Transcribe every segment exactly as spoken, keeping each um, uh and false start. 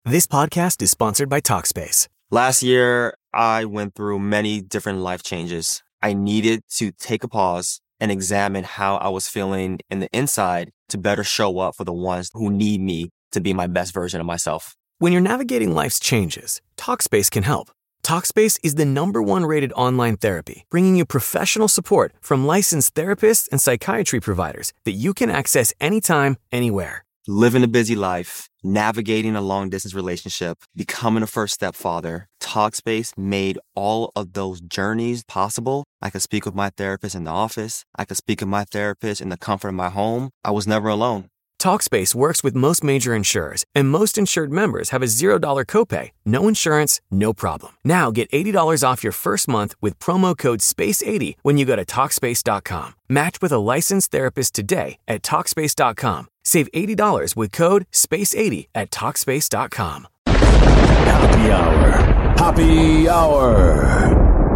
This podcast is sponsored by Talkspace. Last year, I went through many different life changes. I needed to take a pause and examine how I was feeling in the inside to better show up for the ones who need me to be my best version of myself. When you're navigating life's changes, Talkspace can help. Talkspace is the number one rated online therapy, bringing you professional support from licensed therapists and psychiatry providers that you can access anytime, anywhere. Living a busy life, navigating a long-distance relationship, becoming a first-step father, Talkspace made all of those journeys possible. I could speak with my therapist in the office. I could speak with my therapist in the comfort of my home. I was never alone. Talkspace works with most major insurers, and most insured members have a zero dollars copay. No insurance, no problem. Now get eighty dollars off your first month with promo code space eighty when you go to Talkspace dot com. Match with a licensed therapist today at Talkspace dot com. Save eighty dollars with code space eighty at Talkspace dot com. Happy Hour. Happy Hour.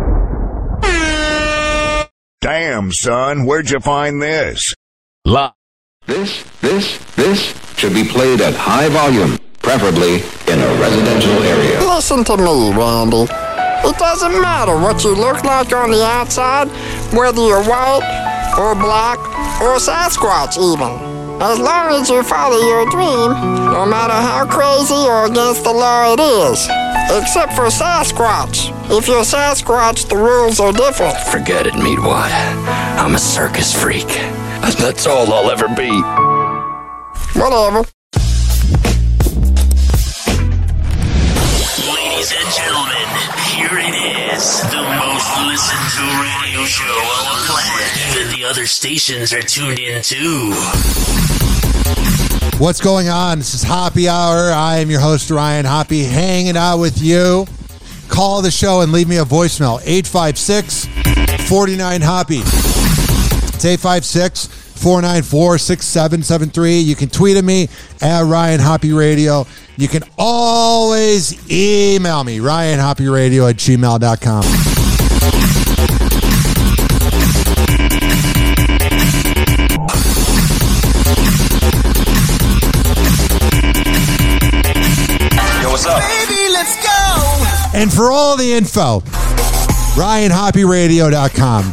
Damn, son, where'd you find this? La. This, this, this should be played at high volume, preferably in a residential area. Listen to me, Randy. It doesn't matter what you look like on the outside, whether you're white or black or Sasquatch even. As long as you follow your dream, no matter how crazy or against the law it is. Except for Sasquatch. If you're Sasquatch, the rules are different. Forget it, Meatwad. I'm a circus freak. That's all I'll ever be. Whatever. Ladies and gentlemen, here it is. The most listened to radio show on the planet. Even the other stations are tuned in too. What's going on? This is Happy Hour. I am your host, Ryan Hoppy, hanging out with you. Call the show and leave me a voicemail. eight five six, four nine, Hoppy. It's eight five six, four nine four, six seven seven three. You can tweet at me at Ryan Hoppy Radio. You can always email me, ryan hoppy radio at gmail dot com. Yo, what's up? Baby, let's go. And for all the info, ryan hoppy radio dot com.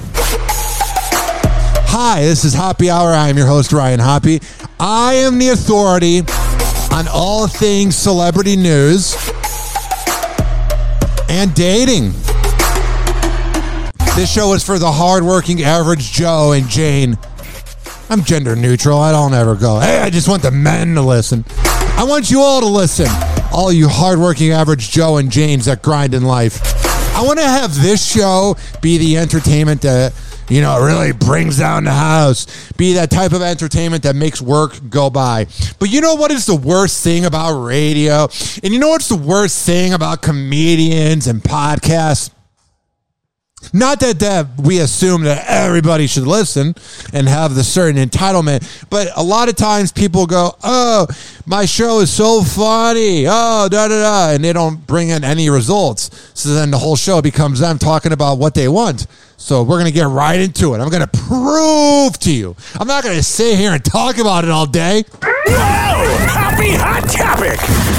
Hi, this is Happy Hour. I am your host, Ryan Hoppy. I am the authority on all things celebrity news and dating. This show is for the hardworking average Joe and Jane. I'm gender neutral. I don't ever go, hey, I just want the men to listen. I want you all to listen. All you hardworking average Joe and Janes that grind in life. I want to have this show be the entertainment that, you know, really brings down the house. Be that type of entertainment that makes work go by. But you know what is the worst thing about radio? And you know what's the worst thing about comedians and podcasts? Not that, that we assume that everybody should listen and have the certain entitlement, but a lot of times people go, oh, my show is so funny, oh, da-da-da, and they don't bring in any results. So then the whole show becomes them talking about what they want. So we're going to get right into it. I'm going to prove to you. I'm not going to sit here and talk about it all day. Whoa! Happy Hot Topic!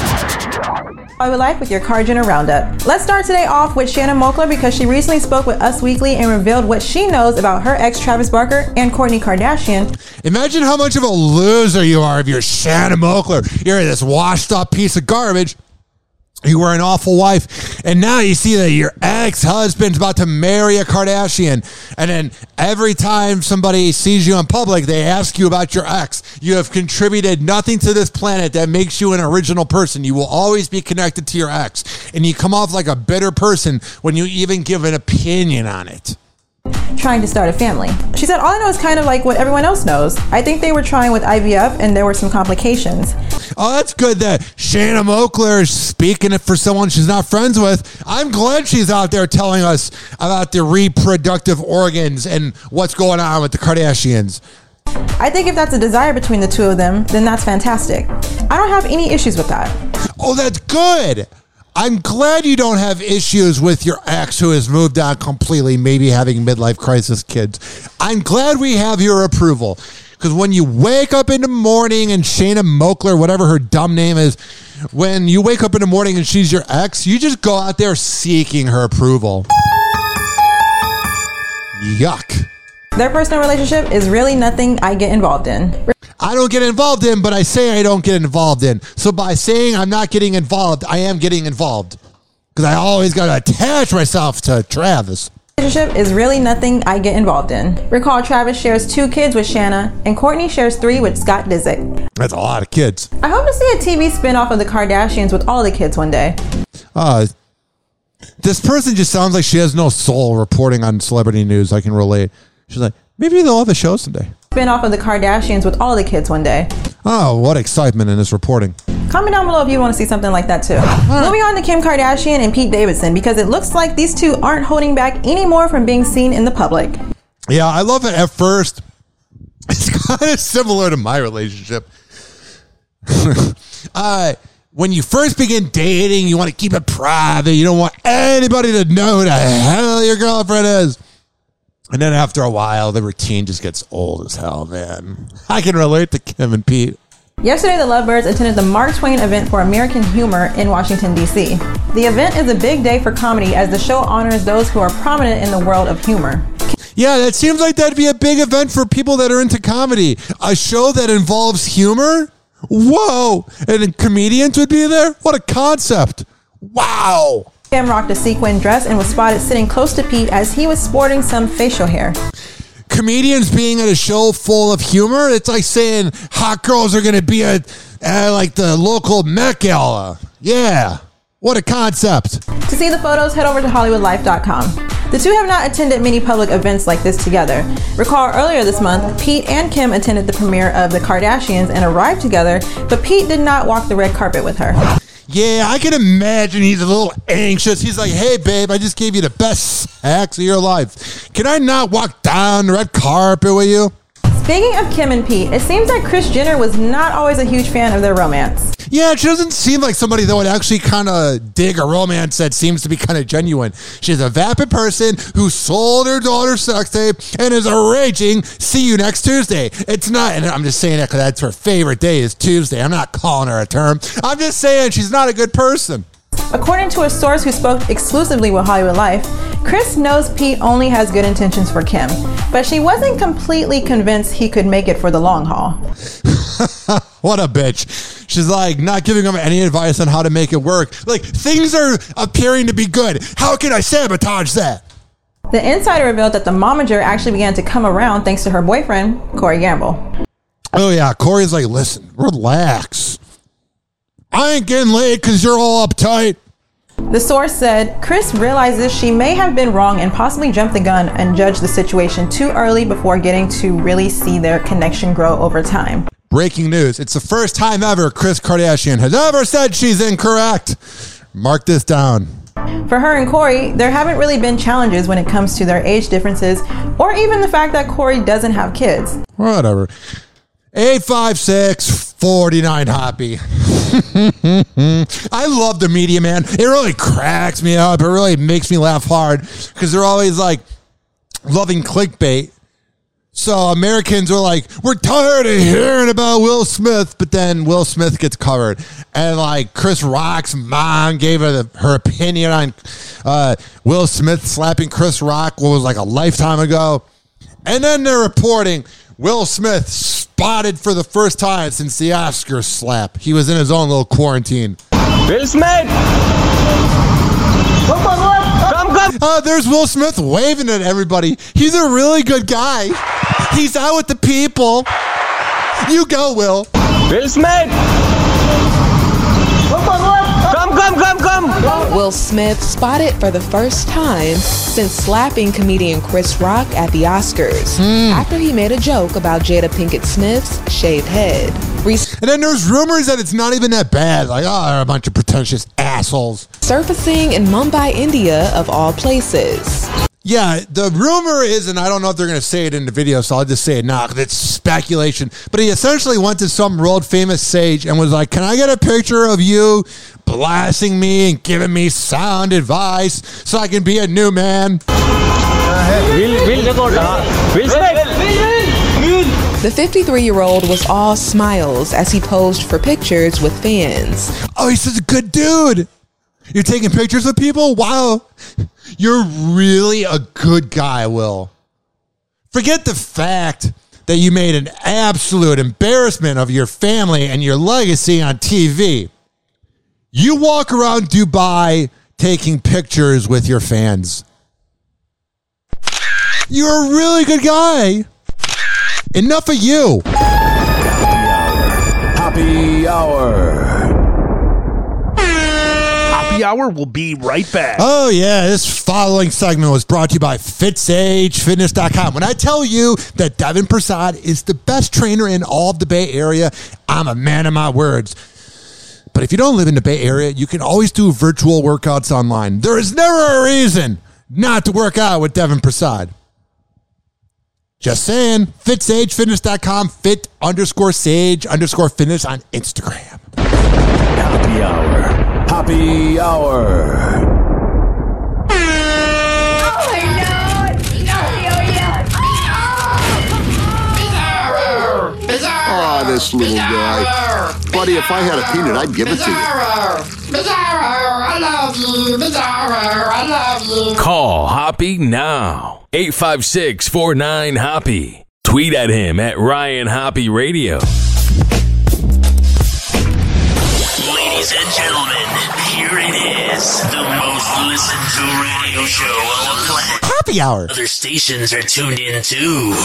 Your life with your Cardinal Roundup. Let's start today off with Shannon Moakler because she recently spoke with Us Weekly and revealed what she knows about her ex Travis Barker and Kourtney Kardashian. Imagine how much of a loser you are if you're Shannon Moakler. You're this washed up piece of garbage. You were an awful wife, and now you see that your ex-husband's about to marry a Kardashian, and then every time somebody sees you in public, they ask you about your ex. You have contributed nothing to this planet that makes you an original person. You will always be connected to your ex, and you come off like a bitter person when you even give an opinion on it. Trying to start a family. She said, all I know is kind of like what everyone else knows. I think they were trying with I V F and there were some complications. Oh, that's good that Shannon Moakler is speaking it for someone she's not friends with. I'm glad she's out there telling us about the reproductive organs and what's going on with the Kardashians. I think if that's a desire between the two of them, then that's fantastic. I don't have any issues with that. Oh, that's good. I'm glad you don't have issues with your ex who has moved on completely, maybe having midlife crisis kids. I'm glad we have your approval Because when you wake up in the morning and Shayna Moakler, whatever her dumb name is, when you wake up in the morning and she's your ex, you just go out there seeking her approval. Yuck. Their personal relationship is really nothing I get involved in. I don't get involved in, but I say I don't get involved in. So by saying I'm not getting involved, I am getting involved. Because I always got to attach myself to Travis. Relationship is really nothing I get involved in. Recall Travis shares two kids with Shanna, and Courtney shares three with Scott Disick. That's a lot of kids. I hope to see a T V spinoff of the Kardashians with all the kids one day. Uh, this person just sounds like she has no soul reporting on celebrity news. I can relate. She's like, maybe they'll have a show someday. Spinoff of the Kardashians with all the kids one day. Oh, what excitement in this reporting. Comment down below if you want to see something like that too. Right. Moving on to Kim Kardashian and Pete Davidson, because it looks like these two aren't holding back anymore from being seen in the public. Yeah, I love it at first. It's kind of similar to my relationship. uh, when you first begin dating, you want to keep it private. You don't want anybody to know who the hell your girlfriend is. And then after a while, the routine just gets old as hell, man. I can relate to Kim and Pete. Yesterday, the Lovebirds attended the Mark Twain event for American Humor in Washington, D C. The event is a big day for comedy as the show honors those who are prominent in the world of humor. Yeah, that seems like that'd be a big event for people that are into comedy. A show that involves humor? Whoa! And then comedians would be there? What a concept. Wow! Kim rocked a sequin dress and was spotted sitting close to Pete as he was sporting some facial hair. Comedians being at a show full of humor, it's like saying hot girls are going to be at, at like the local Met Gala. Yeah, what a concept. To see the photos, head over to Hollywood Life dot com. The two have not attended many public events like this together. Recall earlier this month, Pete and Kim attended the premiere of The Kardashians and arrived together, but Pete did not walk the red carpet with her. Yeah, I can imagine he's a little anxious. He's like, hey, babe, I just gave you the best sex of your life. Can I not walk down the red carpet with you? Speaking of Kim and Pete, it seems like Kris Jenner was not always a huge fan of their romance. Yeah, she doesn't seem like somebody that would actually kind of dig a romance that seems to be kind of genuine. She's a vapid person who sold her daughter's sex tape and is a raging, see you next Tuesday. It's not, and I'm just saying that because that's her favorite day is Tuesday. I'm not calling her a term. I'm just saying she's not a good person. According to a source who spoke exclusively with Hollywood Life, Kris knows Pete only has good intentions for Kim, but she wasn't completely convinced he could make it for the long haul. What a bitch. She's like not giving him any advice on how to make it work. Like, things are appearing to be good. How can I sabotage that? The insider revealed that the momager actually began to come around thanks to her boyfriend, Corey Gamble. Oh yeah, Corey's like, listen, relax. I ain't getting laid because you're all uptight. The source said, Kris realizes she may have been wrong and possibly jumped the gun and judged the situation too early before getting to really see their connection grow over time. Breaking news. It's the first time ever Kris Kardashian has ever said she's incorrect. Mark this down. For her and Corey, there haven't really been challenges when it comes to their age differences or even the fact that Corey doesn't have kids. Whatever. eight five six, four nine Hoppy. I love the media, man. It really cracks me up. It really makes me laugh hard because they're always like loving clickbait. So Americans are like, we're tired of hearing about Will Smith, but then Will Smith gets covered. And like Chris Rock's mom gave her the, her opinion on uh, Will Smith slapping Chris Rock, what was like a lifetime ago. And then they're reporting Will Smith spotted for the first time since the Oscars slap. He was in his own little quarantine. Will Smith! Come, come, come! Uh, there's Will Smith waving at everybody. He's a really good guy. He's out with the people. You go, Will. Will Smith! Come, come, come, come! Will Smith spotted for the first time since slapping comedian Chris Rock at the Oscars mm. after he made a joke about Jada Pinkett Smith's shaved head. Re- and then there's rumors that it's not even that bad. Like, oh, they're a bunch of pretentious assholes. Surfacing in Mumbai, India, of all places. Yeah, the rumor is, and I don't know if they're going to say it in the video, so I'll just say it now because it's speculation. But he essentially went to some world famous sage and was like, can I get a picture of you blasting me and giving me sound advice so I can be a new man? Will, Will, Will, Will, Will, Will, Will, The fifty-three-year-old was all smiles as he posed for pictures with fans. Oh, he's such a good dude. You're taking pictures with people? Wow. You're really a good guy, Will. Forget the fact that you made an absolute embarrassment of your family and your legacy on T V. You walk around Dubai taking pictures with your fans. You're a really good guy. Enough of you. Happy hour. Happy hour will be right back. Oh, yeah. This following segment was brought to you by Fitsage Fitness dot com. When I tell you that Devin Prasad is the best trainer in all of the Bay Area, I'm a man of my words. But if you don't live in the Bay Area, you can always do virtual workouts online. There is never a reason not to work out with Devin Prasad. Just saying. Fitsage Fitness dot com. Fit underscore sage underscore fitness on Instagram. Happy hour. Happy hour. Oh, this little guy. Buddy, if I had a peanut, I'd give it to you. Bizarro, I love you. Bizarro, I love you. Call Hoppy now. eight five six, four nine, Hoppy. Tweet at him at Ryan Hoppy Radio. Ladies and gentlemen, here it is. The most listened to radio show on the planet. Happy hour. Other stations are tuned in too.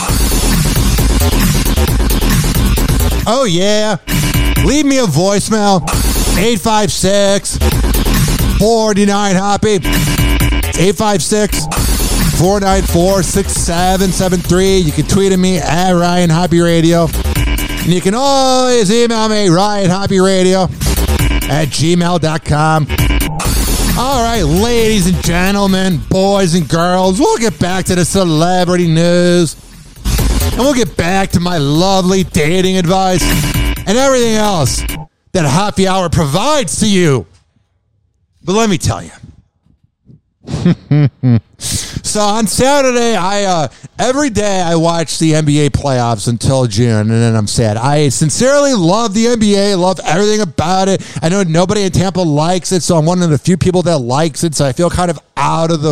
Oh, yeah. Leave me a voicemail. eight five six, four nine, Hoppy. eight five six, four nine four, six seven seven three. You can tweet at me at Ryan Hoppy Radio. And you can always email me, Ryan Hoppy Radio at gmail dot com. All right, ladies and gentlemen, boys and girls, we'll get back to the celebrity news. And we'll get back to my lovely dating advice and everything else that Happy Hour provides to you. But let me tell you. So on Saturday, I uh, every day I watch the N B A playoffs until June, and then I'm sad. I sincerely love the N B A, love everything about it. I know nobody in Tampa likes it, so I'm one of the few people that likes it, so I feel kind of out of the...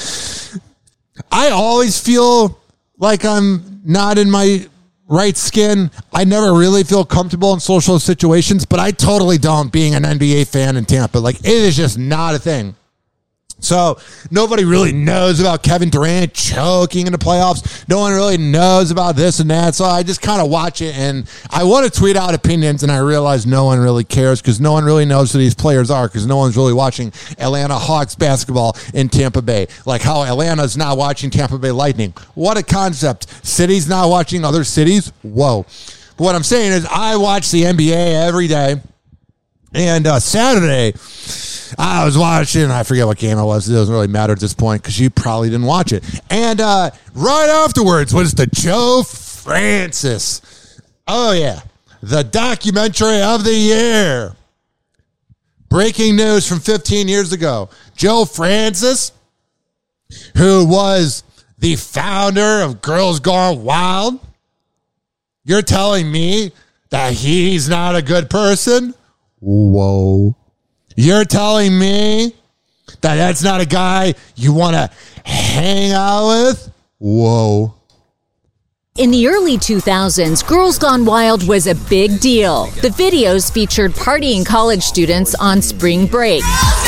I always feel like I'm not in my right skin. I never really feel comfortable in social situations, but I totally don't, being an N B A fan in Tampa. Like, it is just not a thing. So nobody really knows about Kevin Durant choking in the playoffs. No one really knows about this and that. So I just kind of watch it, and I want to tweet out opinions, and I realize no one really cares because no one really knows who these players are because no one's really watching Atlanta Hawks basketball in Tampa Bay. Like how Atlanta's not watching Tampa Bay Lightning. What a concept. Cities not watching other cities. Whoa. But what I'm saying is I watch the N B A every day. And uh, Saturday, I was watching, I forget what game it was. It doesn't really matter at this point because you probably didn't watch it. And uh, right afterwards was the Joe Francis. Oh, yeah. The documentary of the year. Breaking news from fifteen years ago. Joe Francis, who was the founder of Girls Gone Wild. You're telling me that he's not a good person? Whoa. You're telling me that that's not a guy you want to hang out with? Whoa. In the early two thousands, Girls Gone Wild was a big deal. The videos featured partying college students on spring break.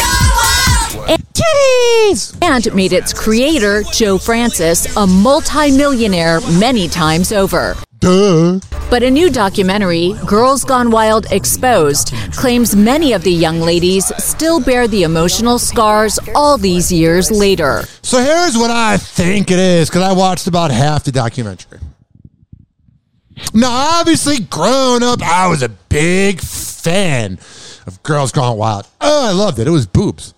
And, and made its creator, Joe Francis, a multi-millionaire many times over. Duh. But a new documentary, Girls Gone Wild Exposed, claims many of the young ladies still bear the emotional scars all these years later. So here's what I think it is, because I watched about half the documentary. Now, obviously, growing up, I was a big fan of Girls Gone Wild. Oh, I loved it. It was boobs.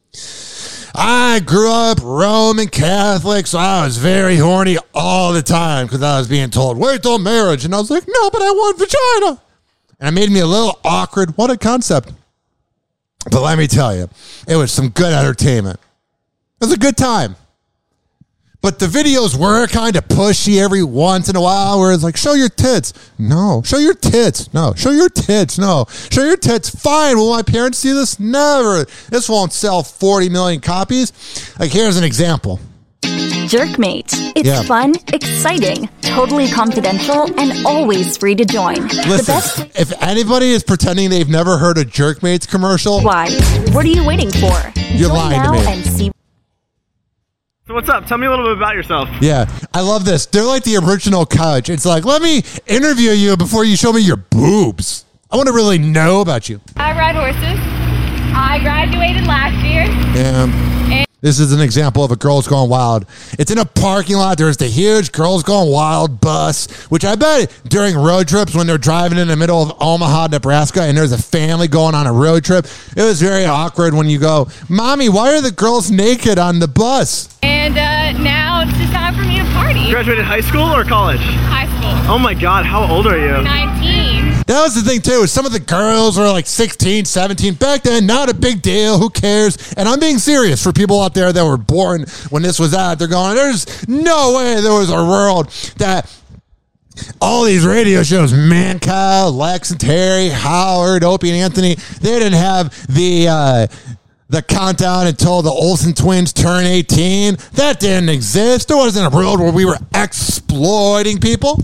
I grew up Roman Catholic, so I was very horny all the time because I was being told, wait till marriage. And I was like, no, but I want vagina. And it made me a little awkward. What a concept. But let me tell you, it was some good entertainment. It was a good time. But the videos were kind of pushy every once in a while where it's like, show your tits. No. Show your tits. No. Show your tits. No. Show your tits. Fine. Will my parents see this? Never. This won't sell forty million copies. Like, here's an example. Jerkmate. It's Yeah. fun, exciting, totally confidential, and always free to join. The Listen, best. if anybody is pretending they've never heard a Jerkmates commercial, Why? What are you waiting for? You're Join lying to now me. and see. So what's up? Tell me a little bit about yourself. yeah, I love this. They're like the original Couch. It's like, let me interview you before you show me your boobs. I want to really know about you. I ride horses. I graduated last year. Yeah. This is an example of a Girls Gone Wild. It's in a parking lot. There's the huge Girls Gone Wild bus, which I bet during road trips when they're driving in the middle of Omaha, Nebraska, and there's a family going on a road trip, it was very awkward when you go, Mommy, why are the girls naked on the bus? And uh, now it's just time for me to party. You graduated high school or college? High school. Oh my God, how old are you? nineteen. That was the thing, too. Some of the girls were like sixteen, seventeen. Back then, not a big deal. Who cares? And I'm being serious for people out there that were born when this was out. They're going, there's no way there was a world that all these radio shows, Mancow, Lex and Terry, Howard, Opie and Anthony, they didn't have the uh, the countdown until the Olsen twins turn eighteen. That didn't exist. There wasn't a world where we were exploiting people.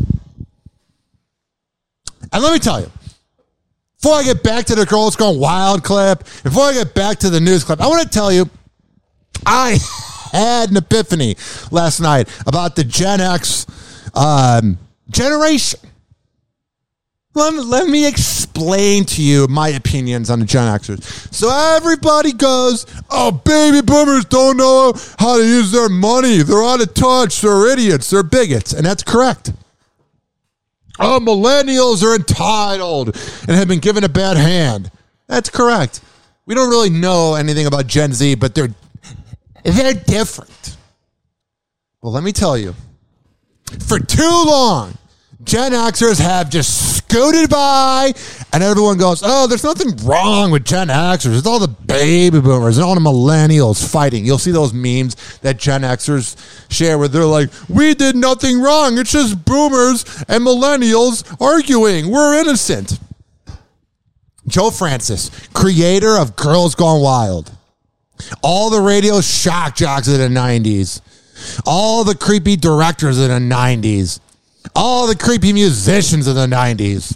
And let me tell you, before I get back to the Girls Gone Wild clip, before I get back to the news clip, I want to tell you, I had an epiphany last night about the Gen X um, generation. Let me, let me explain to you my opinions on the Gen Xers. So everybody goes, oh, baby boomers don't know how to use their money. They're out of touch. They're idiots. They're bigots. And that's correct. Oh, millennials are entitled and have been given a bad hand. That's correct. We don't really know anything about Gen Z, but they're they're different. Well, let me tell you, for too long, Gen Xers have just scooted by, and everyone goes, oh, there's nothing wrong with Gen Xers. It's all the baby boomers and all the millennials fighting. You'll see those memes that Gen Xers share where they're like, we did nothing wrong. It's just boomers and millennials arguing. We're innocent. Joe Francis, creator of Girls Gone Wild. All the radio shock jocks of the nineties. All the creepy directors of the nineties. All the creepy musicians of the nineties.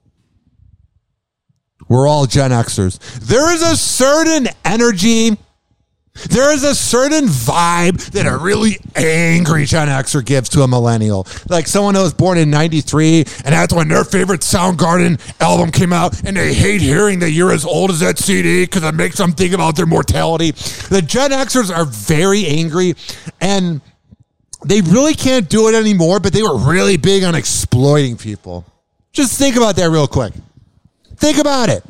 We're all Gen Xers. There is a certain energy, there is a certain vibe that a really angry Gen Xer gives to a millennial. Like someone that was born in ninety-three, and that's when their favorite Soundgarden album came out, and they hate hearing that you're as old as that C D because it makes them think about their mortality. The Gen Xers are very angry, and they really can't do it anymore, but they were really big on exploiting people. Just think about that real quick. Think about it.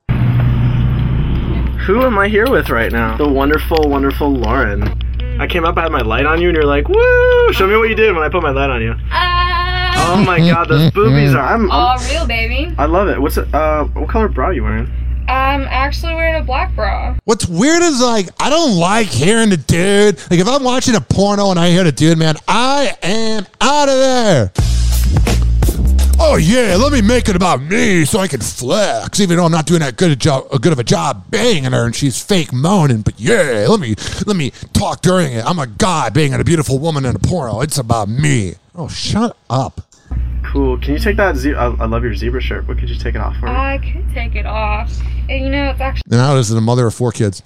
Who am I here with right now? The wonderful, wonderful Lauren. I came up, I had my light on you, and you're like, woo! Show me what you did when I put my light on you. Uh, Oh my God, those boobies are. I'm, I'm all real, baby. I love it. What's it? Uh, what color bra are you wearing? I'm actually wearing a black bra. What's weird is, like, I don't like hearing the dude. Like, if I'm watching a porno and I hear the dude, man, I am out of there. Oh, yeah, let me make it about me so I can flex, even though I'm not doing that good a job, a good of a job banging her and she's fake moaning. But yeah, let me let me talk during it. I'm a guy banging a beautiful woman in a porno. It's about me. Oh, shut up. Cool. Can you take that? Ze- I, I love your zebra shirt, but could you take it off for me? I could take it off. And you know, it's actually. And now this is a mother of four kids.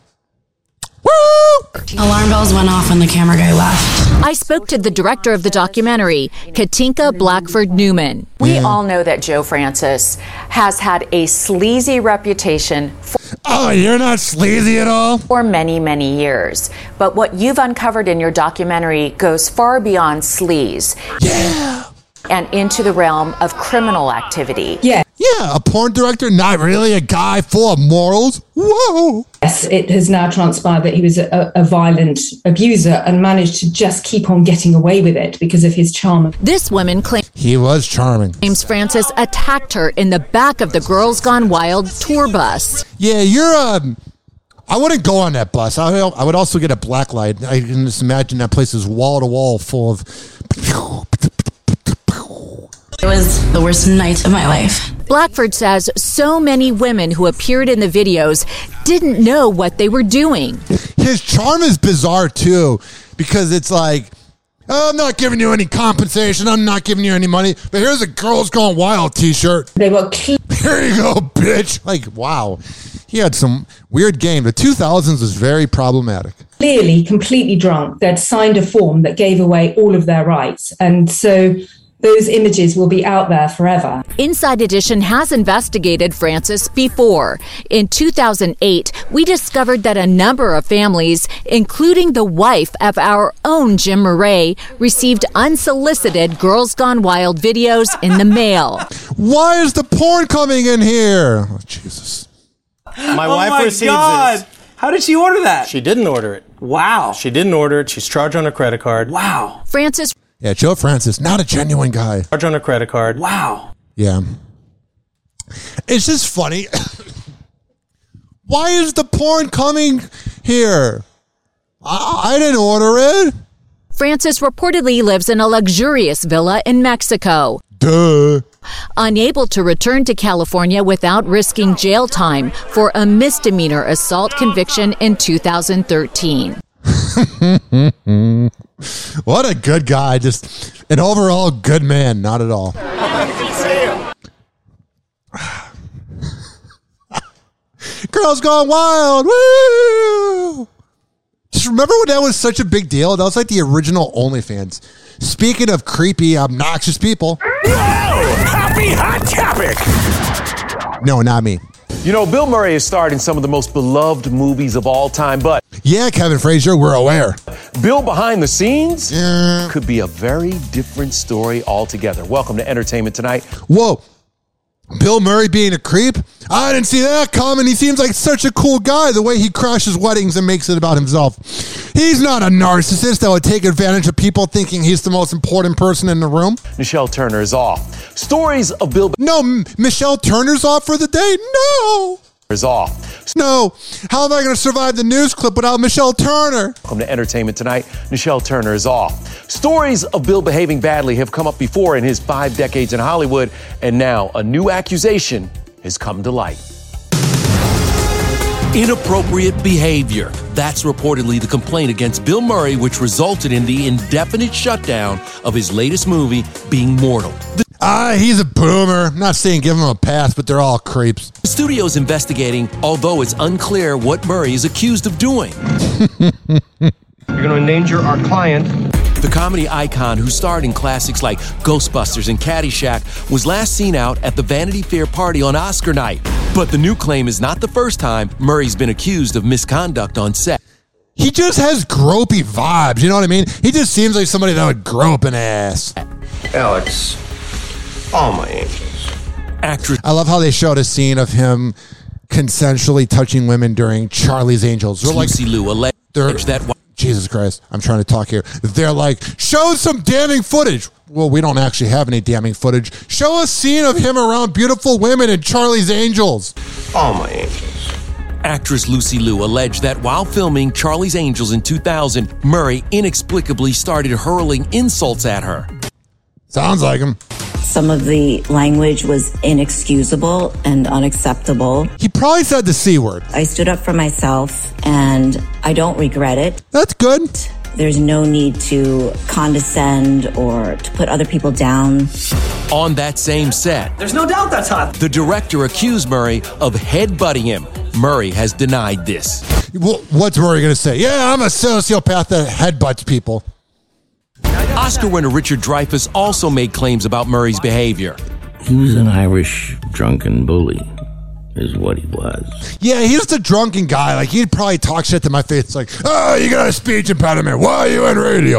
Alarm bells went off when the camera guy left. I spoke to the director of the documentary, Katinka Blackford Newman. We all know that Joe Francis has had a sleazy reputation for, oh, you're not sleazy at all? For many, many years. But what you've uncovered in your documentary goes far beyond sleaze. Yeah. And into the realm of criminal activity. Yeah. Yeah, a porn director, not really a guy full of morals. Whoa. Yes, it has now transpired that he was a, a violent abuser and managed to just keep on getting away with it because of his charm. This woman claims he was charming. James Francis attacked her in the back of the Girls Gone Wild tour bus. Yeah, you're um, I wouldn't go on that bus. I, I would also get a black light. I can just imagine that place is wall to wall full of. It was the worst night of my life. Blackford says so many women who appeared in the videos didn't know what they were doing. His charm is bizarre, too, because it's like, oh, I'm not giving you any compensation. I'm not giving you any money. But here's a Girls Gone Wild t-shirt. They were clean. Here you go, bitch. Like, wow. He had some weird game. The two thousands was very problematic. Clearly completely drunk. They'd signed a form that gave away all of their rights. And so those images will be out there forever. Inside Edition has investigated Francis before. In two thousand eight, we discovered that a number of families, including the wife of our own Jim Murray, received unsolicited Girls Gone Wild videos in the mail. Why is the porn coming in here? Oh, Jesus. My oh wife my receives God. this. How did she order that? She didn't order it. Wow. She didn't order it. She's charged on her credit card. Wow. Francis. Yeah, Joe Francis, not a genuine guy. Charged on her credit card. Wow. Yeah. It's just funny. Why is the porn coming here? I, I didn't order it. Francis reportedly lives in a luxurious villa in Mexico. Duh. Unable to return to California without risking jail time for a misdemeanor assault conviction in two thousand thirteen. What a good guy. Just an overall good man. Not at all. Girls Gone Wild. Woo! Just remember when that was such a big deal? That was like the original OnlyFans. Speaking of creepy, obnoxious people. Whoa! Happy Hot Topic! No, not me. You know, Bill Murray has starred in some of the most beloved movies of all time, but... Yeah, Kevin Frazier, we're aware. Bill behind the scenes yeah. could be a very different story altogether. Welcome to Entertainment Tonight. Whoa. Bill Murray being a creep? I didn't see that coming. He seems like such a cool guy, the way he crashes weddings and makes it about himself. He's not a narcissist that would take advantage of people thinking he's the most important person in the room. Michelle Turner is off. Stories of Bill... No, M- Michelle Turner's off for the day? No! ...is off. No. How am I going to survive the news clip without Michelle Turner? Welcome to Entertainment Tonight. Michelle Turner is off. Stories of Bill behaving badly have come up before in his five decades in Hollywood, and now a new accusation has come to light. Inappropriate behavior. That's reportedly the complaint against Bill Murray, which resulted in the indefinite shutdown of his latest movie, Being Mortal. Ah, uh, he's a boomer. I'm not saying give him a pass, but they're all creeps. The studio's investigating, although it's unclear what Murray is accused of doing. You're going to endanger our client. The comedy icon, who starred in classics like Ghostbusters and Caddyshack, was last seen out at the Vanity Fair party on Oscar night. But the new claim is not the first time Murray's been accused of misconduct on set. He just has gropey vibes, you know what I mean? He just seems like somebody that would grope an ass. Alex, all my angels. Actress. I love how they showed a scene of him consensually touching women during Charlie's Angels. They're like, Lucy Liu alleged that... Jesus Christ, I'm trying to talk here. They're like, show some damning footage. Well, we don't actually have any damning footage. Show a scene of him around beautiful women in Charlie's Angels. All my angels. Actress Lucy Liu alleged that while filming Charlie's Angels in two thousand, Murray inexplicably started hurling insults at her. Sounds like him. Some of the language was inexcusable and unacceptable. He probably said the C word. I stood up for myself, and I don't regret it. That's good. There's no need to condescend or to put other people down. On that same set, there's no doubt that's hot. The director accused Murray of headbutting him. Murray has denied this. What's Murray going to say? Yeah, I'm a sociopath that headbutts people. Oscar winner Richard Dreyfuss also made claims about Murray's behavior. He was an Irish drunken bully, is what he was. Yeah, he's the drunken guy. Like, he'd probably talk shit to my face like, oh, you got a speech impediment. Why are you on radio?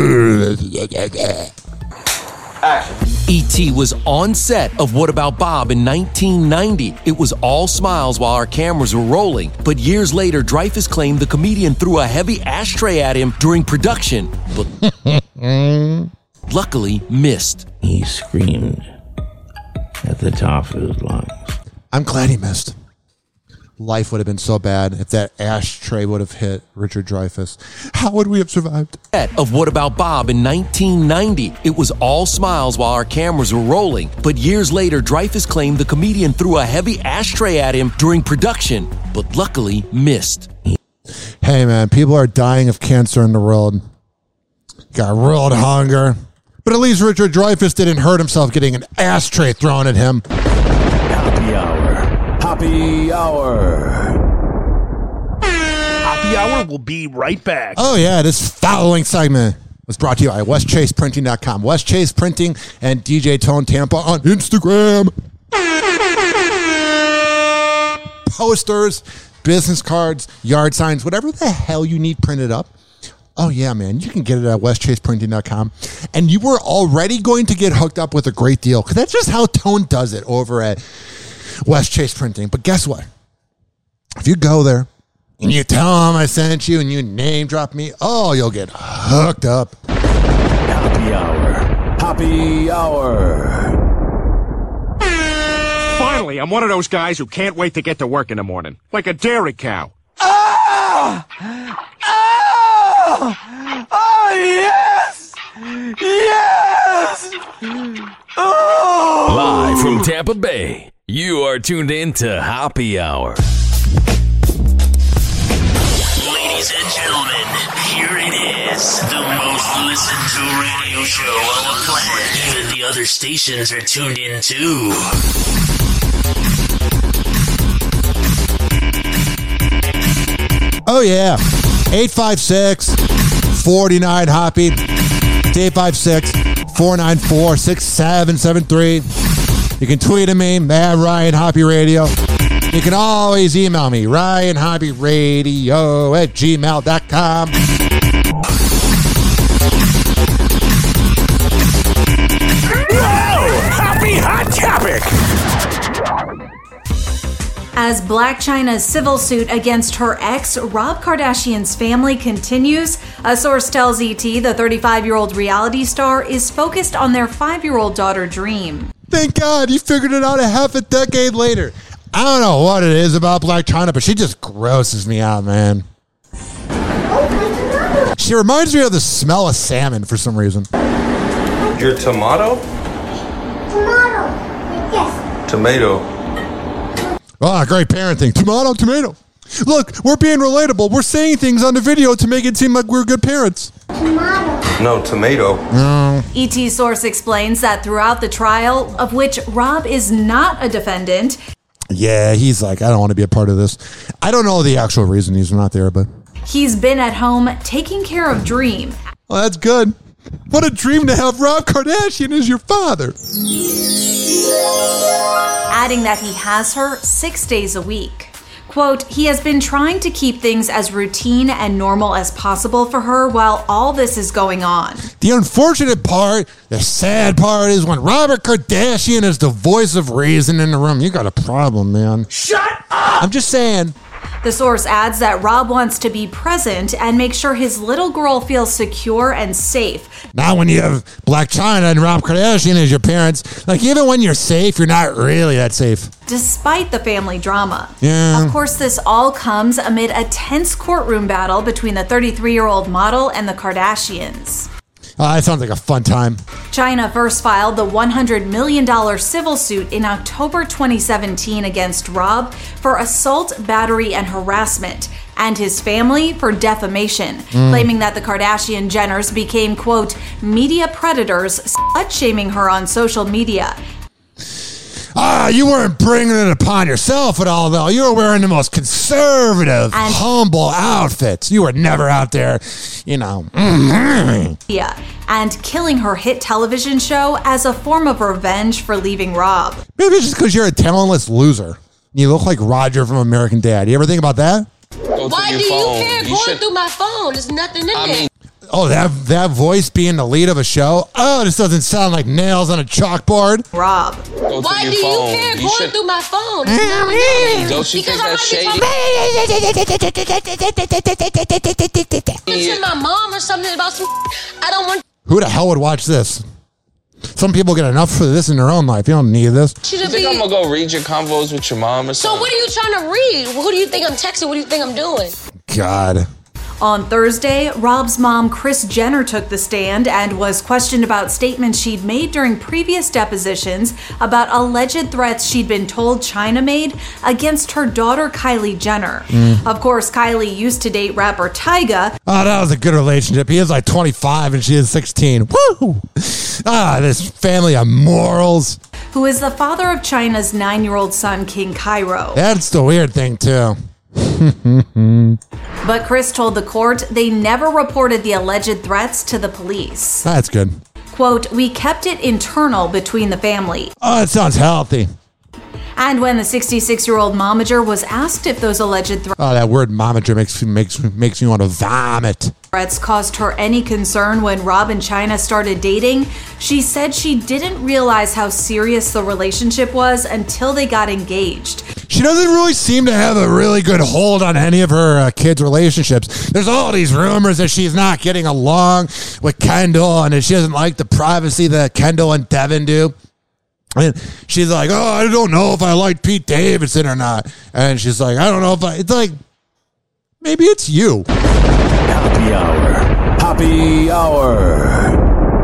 E T was on set of What About Bob in nineteen ninety. It was all smiles while our cameras were rolling. But years later, Dreyfuss claimed the comedian threw a heavy ashtray at him during production, but luckily missed. He screamed at the top of his lungs. I'm glad he missed. life would have been so bad if that ashtray would have hit Richard Dreyfuss. How would we have survived? Of What About Bob in nineteen ninety. It was all smiles while our cameras were rolling. But years later, Dreyfuss claimed the comedian threw a heavy ashtray at him during production, but luckily missed. Hey, man, people are dying of cancer in the world. Got world hunger. But at least Richard Dreyfuss didn't hurt himself getting an ashtray thrown at him. Happy hour. Happy hour. Happy hour will be right back. Oh, yeah, this following segment was brought to you by west chase printing dot com. West Chase Printing and D J Tone Tampa on Instagram. Posters, business cards, yard signs, whatever the hell you need printed up. Oh, yeah, man. You can get it at west chase printing dot com. And you were already going to get hooked up with a great deal because that's just how Tone does it over at West Chase Printing. But guess what? If you go there and you tell them I sent you and you name drop me, oh, you'll get hooked up. Happy hour. Happy hour. Finally, I'm one of those guys who can't wait to get to work in the morning. Like a dairy cow. Oh! Oh! Oh, yes! Yes! Oh! Live from Tampa Bay, you are tuned in to Happy Hour. Ladies and gentlemen, here it is. The most listened to radio show on the planet. Even the other stations are tuned in too. Oh, yeah. eight five six, four nine, Hoppy. eight five six, four nine four, six seven seven three. You can tweet at me, at Ryan Hoppy Radio. You can always email me, Ryan Hoppy Radio at gmail dot com. Whoa! Happy Hot Topic! As Blac Chyna's civil suit against her ex, Rob Kardashian's family, continues, a source tells E T the thirty-five-year-old reality star is focused on their five-year-old daughter, Dream. Thank God you figured it out a half a decade later. I don't know what it is about Blac Chyna, but she just grosses me out, man. She reminds me of the smell of salmon for some reason. Your tomato? Tomato. Yes. Tomato. Ah, great parenting. Tomato, tomato. Look, we're being relatable. We're saying things on the video to make it seem like we're good parents. Tomato. No, tomato. No. E T source explains that throughout the trial, of which Rob is not a defendant, Yeah, he's like, I don't want to be a part of this. I don't know the actual reason he's not there, but... he's been at home taking care of Dream. Well, that's good. What a dream to have Rob Kardashian as your father. Adding that he has her six days a week. Quote, he has been trying to keep things as routine and normal as possible for her while all this is going on. The unfortunate part, the sad part, is when Robert Kardashian is the voice of reason in the room. You got a problem, man. Shut up! I'm just saying. The source adds that Rob wants to be present and make sure his little girl feels secure and safe. Now when you have Blac Chyna and Rob Kardashian as your parents, like even when you're safe, you're not really that safe. Despite the family drama. Yeah. Of course, this all comes amid a tense courtroom battle between the thirty-three-year-old model and the Kardashians. Oh, that sounds like a fun time. Chyna first filed the one hundred million dollars civil suit in October twenty seventeen against Rob for assault, battery, and harassment, and his family for defamation, mm. claiming that the Kardashian Jenners became, quote, media predators, slut-shaming her on social media. Ah, you weren't bringing it upon yourself at all, though. You were wearing the most conservative, and humble outfits. You were never out there, you know. Yeah, and killing her hit television show as a form of revenge for leaving Rob. Maybe it's just because you're a talentless loser. You look like Roger from American Dad. You ever think about that? Go Why do phone. you care you going should... through my phone? There's nothing in I there. Mean, oh, that that voice being the lead of a show? Oh, this doesn't sound like nails on a chalkboard. Rob. Go Why do phone. you care you going should... through my phone? There's Don't you think that's shady? Mention my mom or something about some I don't want. Who the hell would watch this? Some people get enough for this in their own life. You don't need this. You You think I'm gonna go read your convos with your mom or So something? what are you trying to read? Who do you think I'm texting? What do you think I'm doing? God. On Thursday, Rob's mom, Kris Jenner, took the stand and was questioned about statements she'd made during previous depositions about alleged threats she'd been told China made against her daughter, Kylie Jenner. Mm. Of course, Kylie used to date rapper Tyga. Oh, that was a good relationship. He is like twenty-five and she is sixteen. Woo! Ah, this family of morals. Who is the father of China's nine-year-old son, King Cairo. That's the weird thing, too. But Kris told the court they never reported the alleged threats to the police. That's good. Quote, "We kept it internal between the family." Oh, that sounds healthy. And when the sixty-six-year-old momager was asked if those alleged Oh, that word momager makes makes makes me want to vomit. threats caused her any concern when Rob and China started dating, she said she didn't realize how serious the relationship was until they got engaged. She doesn't really seem to have a really good hold on any of her uh, kids' relationships. There's all these rumors that she's not getting along with Kendall and that she doesn't like the privacy that Kendall and Devin do. And she's like, oh, I don't know if I like Pete Davidson or not. And she's like, I don't know if I... It's like, maybe it's you. Happy hour. Happy hour.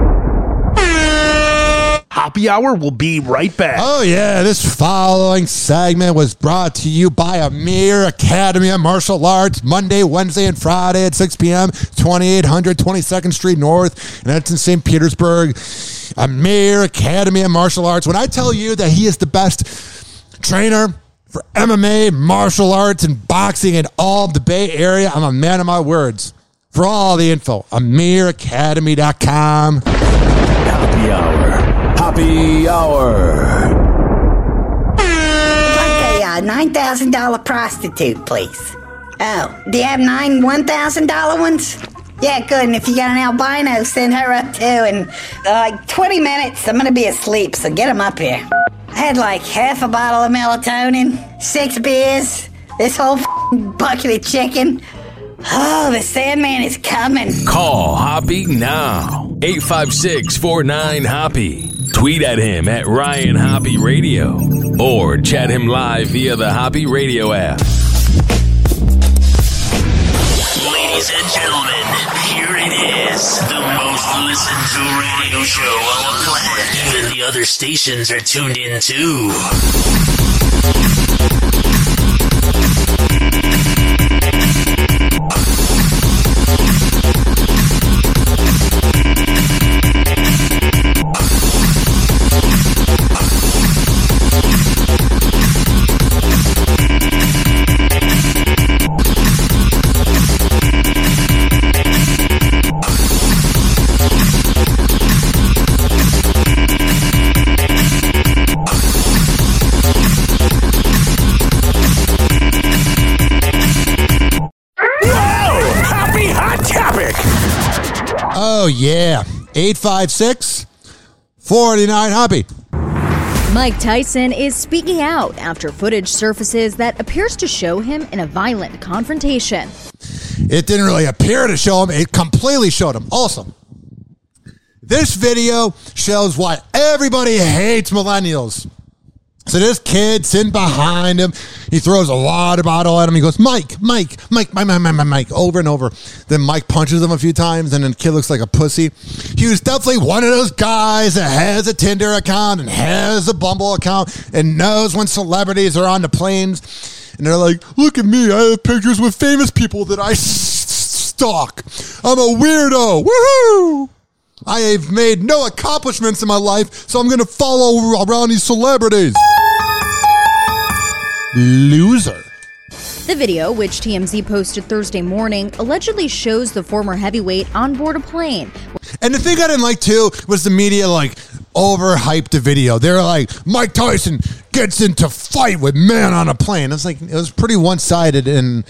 Happy hour will be right back. Oh, yeah. This following segment was brought to you by Amir Academy of Martial Arts, Monday, Wednesday, and Friday at six p.m., twenty-eight hundred twenty-second Street North, and that's in Saint Petersburg. Amir Academy of Martial Arts. When I tell you that he is the best trainer for M M A, martial arts, and boxing in all of the Bay Area, I'm a man of my words. For all the info, amir academy dot com. Happy hour. Happy hour. Like a uh, nine thousand dollars prostitute, please. Oh, do you have nine one thousand dollars ones? Yeah, good. And if you got an albino, send her up too. And uh, like twenty minutes, I'm going to be asleep, so get them up here. I had like half a bottle of melatonin, six beers, this whole f***ing bucket of chicken. Oh, the Sandman is coming. Call Hoppy now. eight five six, four nine, Hoppy. Tweet at him at Ryan Hoppy Radio. Or chat him live via the Hoppy Radio app. Ladies and gentlemen, here it is. The most listened to radio show on the planet. Even the other stations are tuned in too. Oh, yeah. eight five six, four nine, Hoppy. Mike Tyson is speaking out after footage surfaces that appears to show him in a violent confrontation. It didn't really appear to show him. It completely showed him. Also, this video shows why everybody hates millennials. So this kid sitting behind him, he throws a water bottle at him. He goes, Mike, Mike, Mike, Mike, Mike, Mike, Mike, over and over. Then Mike punches him a few times, and then the kid looks like a pussy. He was definitely one of those guys that has a Tinder account and has a Bumble account and knows when celebrities are on the planes. And they're like, look at me, I have pictures with famous people that I s- stalk. I'm a weirdo. Woohoo! I have made no accomplishments in my life, so I'm going to follow around these celebrities. Loser. The video, which T M Z posted Thursday morning, allegedly shows the former heavyweight on board a plane. And the thing I didn't like, too, was the media, like, overhyped the video. They were like, Mike Tyson gets into fight with man on a plane. It was like, it was pretty one-sided and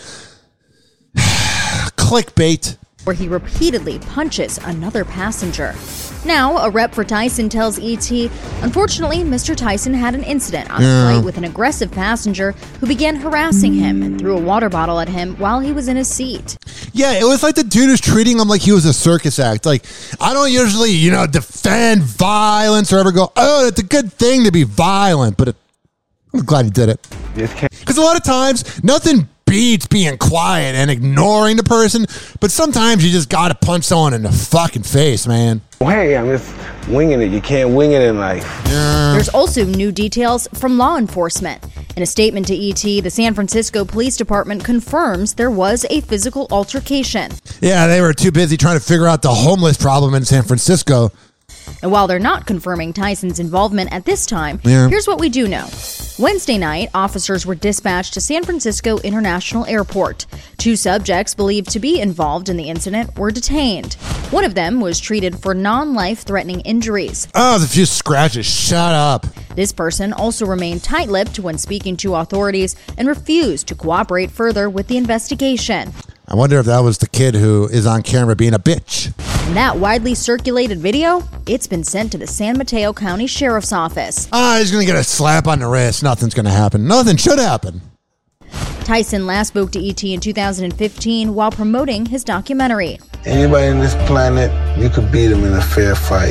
clickbait. Where he repeatedly punches another passenger. Now, a rep for Tyson tells E T, unfortunately, Mister Tyson had an incident on Yeah. a flight with an aggressive passenger who began harassing him and threw a water bottle at him while he was in his seat. Yeah, it was like the dude was treating him like he was a circus act. Like, I don't usually, you know, defend violence or ever go, oh, it's a good thing to be violent, but it, I'm glad he did it. Because a lot of times, nothing beats being quiet and ignoring the person, but sometimes you just gotta punch someone in the fucking face, man. Hey, I'm just winging it. You can't wing it in life. Yeah. There's also new details from law enforcement. In a statement to E T, the San Francisco Police Department confirms there was a physical altercation. Yeah, they were too busy trying to figure out the homeless problem in San Francisco. And while they're not confirming Tyson's involvement at this time, yeah. here's what we do know. Wednesday night, officers were dispatched to San Francisco International Airport. Two subjects believed to be involved in the incident were detained. One of them was treated for non-life-threatening injuries. Oh, there's a few scratches. Shut up. This person also remained tight-lipped when speaking to authorities and refused to cooperate further with the investigation. I wonder if that was the kid who is on camera being a bitch. In that widely circulated video, it's been sent to the San Mateo County Sheriff's Office. Ah, he's going to get a slap on the wrist. Nothing's going to happen. Nothing should happen. Tyson last spoke to E T in two thousand fifteen while promoting his documentary. Anybody on this planet, you could beat him in a fair fight.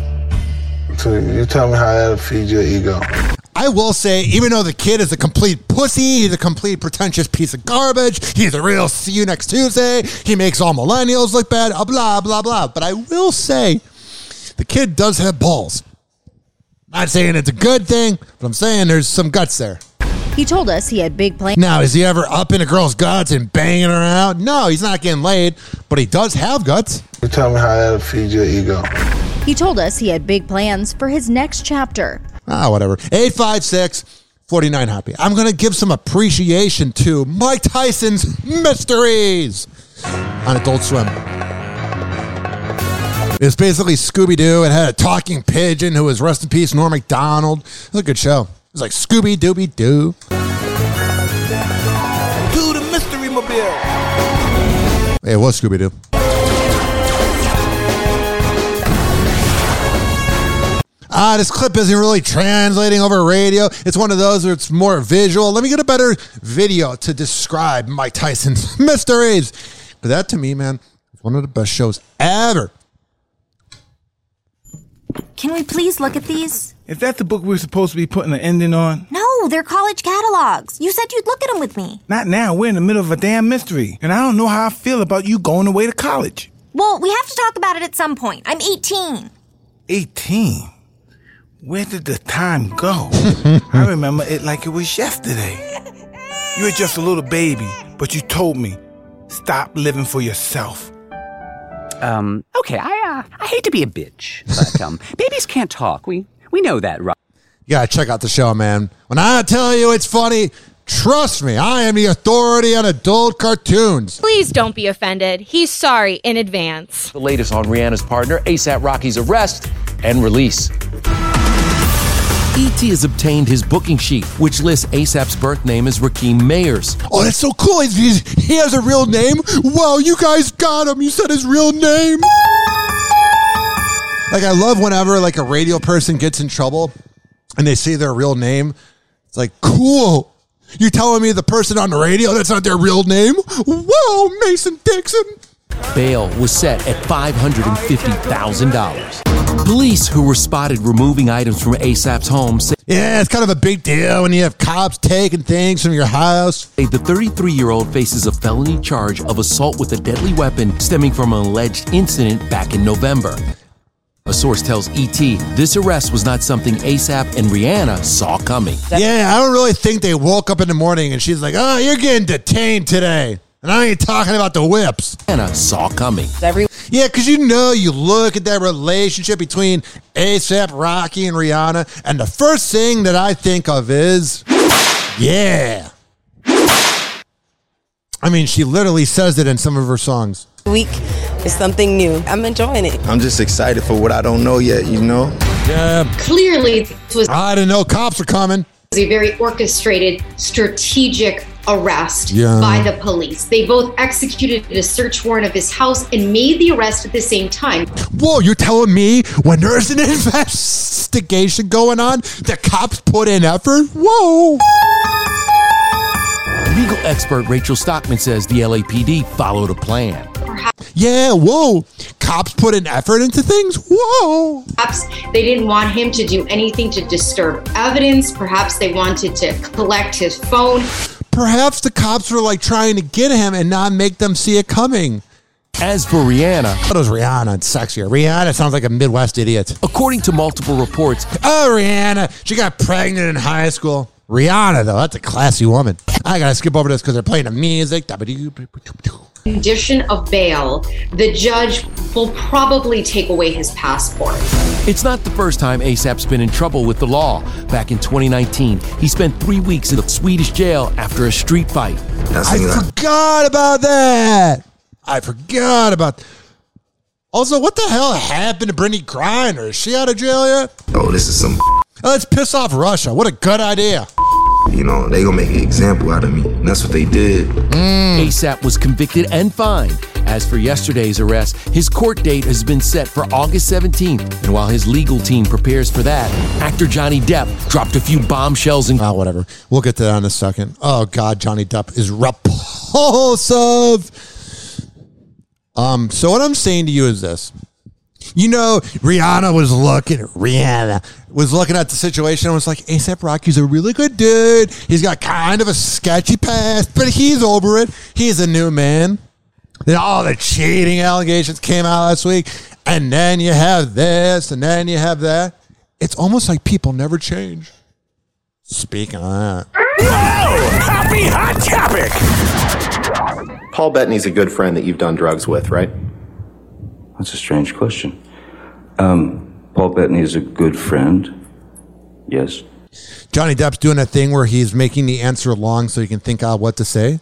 So you tell me how that'll feed your ego. I will say, even though the kid is a complete pussy, he's a complete pretentious piece of garbage, he's a real see you next Tuesday, he makes all millennials look bad, blah, blah, blah. But I will say, the kid does have balls. Not saying it's a good thing, but I'm saying there's some guts there. He told us he had big plans. Now, is he ever up in a girl's guts and banging her out? No, he's not getting laid, but he does have guts. You tell me how that'll feed your ego. He told us he had big plans for his next chapter. Ah, whatever. eight five six, four nine happy. I'm going to give some appreciation to Mike Tyson's Mysteries on Adult Swim. It's basically Scooby-Doo. It had a talking pigeon who was, rest in peace, Norm Macdonald. It was a good show. It was like Scooby-Dooby-Doo. Do the Mystery Mobile. Hey, it was Scooby-Doo. Ah, this clip isn't really translating over radio. It's one of those where it's more visual. Let me get a better video to describe Mike Tyson's Mysteries. But that, to me, man, is one of the best shows ever. Can we please look at these? Is that the book we're supposed to be putting an ending on? No, they're college catalogs. You said you'd look at them with me. Not now. We're in the middle of a damn mystery. And I don't know how I feel about you going away to college. Well, we have to talk about it at some point. I'm eighteen. eighteen? Where did the time go? I remember it like it was yesterday. You were just a little baby, but you told me, stop living for yourself. Um, okay, I uh, I hate to be a bitch, but um, babies can't talk. We we know that, right? You gotta check out the show, man. When I tell you it's funny, trust me, I am the authority on adult cartoons. Please don't be offended. He's sorry in advance. The latest on Rihanna's partner, ASAP Rocky's arrest and release. E T has obtained his booking sheet, which lists ASAP's birth name as Rakeem Mayers. Oh, that's so cool. He's, he's, he has a real name? Wow, you guys got him. You said his real name. Like, I love whenever, like, a radio person gets in trouble and they say their real name. It's like, cool. You telling me the person on the radio, that's not their real name? Whoa, Mason Dixon. Bail was set at five hundred fifty thousand dollars. Police who were spotted removing items from ASAP's home say yeah, it's kind of a big deal when you have cops taking things from your house. The thirty-three-year-old faces a felony charge of assault with a deadly weapon stemming from an alleged incident back in November. A source tells E T this arrest was not something ASAP and Rihanna saw coming. Yeah, I don't really think they woke up in the morning and she's like, oh, you're getting detained today. And I ain't talking about the whips. Rihanna saw coming. Every- yeah, because you know, you look at that relationship between ASAP Rocky and Rihanna, and the first thing that I think of is, yeah. I mean, she literally says it in some of her songs. Week is something new. I'm enjoying it. I'm just excited for what I don't know yet, you know? Yeah. Clearly, this was I didn't know cops were coming. a very orchestrated, strategic arrest yeah. by the police. They both executed a search warrant of his house and made the arrest at the same time. Whoa, you're telling me when there's an investigation going on, the cops put in effort? Whoa. Legal expert Rachel Stockman says the L A P D followed a plan. Yeah, whoa. Cops put an effort into things? Whoa. Perhaps they didn't want him to do anything to disturb evidence. Perhaps they wanted to collect his phone. Perhaps the cops were like trying to get him and not make them see it coming. As for Rihanna, what is Rihanna? It's sexier. Rihanna sounds like a Midwest idiot. According to multiple reports, oh, Rihanna, she got pregnant in high school. Rihanna, though, that's a classy woman. I gotta skip over this because they're playing the music. Condition of bail, the judge will probably take away his passport. It's not the first time ASAP's been in trouble with the law. Back in twenty nineteen, he spent three weeks in a Swedish jail after a street fight. I forgot about that. I forgot about. Also, what the hell happened to Brittany Griner? Is she out of jail yet? Oh, this is some. Oh, let's piss off Russia. What a good idea. You know, they gonna make an example out of me. And that's what they did. Mm. ASAP was convicted and fined. As for yesterday's arrest, his court date has been set for August seventeenth. And while his legal team prepares for that, actor Johnny Depp dropped a few bombshells and... Oh, whatever. We'll get to that in a second. Oh, God, Johnny Depp is repulsive. Um, so what I'm saying to you is this. You know, Rihanna was looking, Rihanna was looking at the situation and was like, ASAP Rocky's a really good dude. He's got kind of a sketchy past, but he's over it. He's a new man. Then all the cheating allegations came out last week. And then you have this, and then you have that. It's almost like people never change. Speaking of that. Whoa! Happy Hot Topic! Paul Bettany's a good friend that you've done drugs with, right? That's a strange question. Um, Paul Bettany is a good friend. Yes. Johnny Depp's doing a thing where he's making the answer long so he can think out what to say.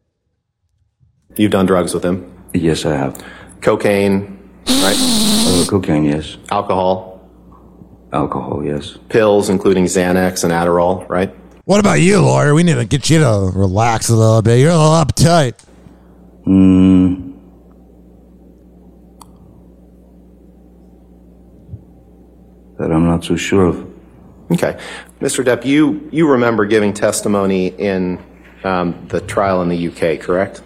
You've done drugs with him? Yes, I have. Cocaine, right? Uh, cocaine, yes. Alcohol? Alcohol, yes. Pills, including Xanax and Adderall, right? What about you, lawyer? We need to get you to relax a little bit. You're a little uptight. Hmm. That I'm not so sure of. Okay. Mister Depp, you, you remember giving testimony in um, the trial in the U K, correct?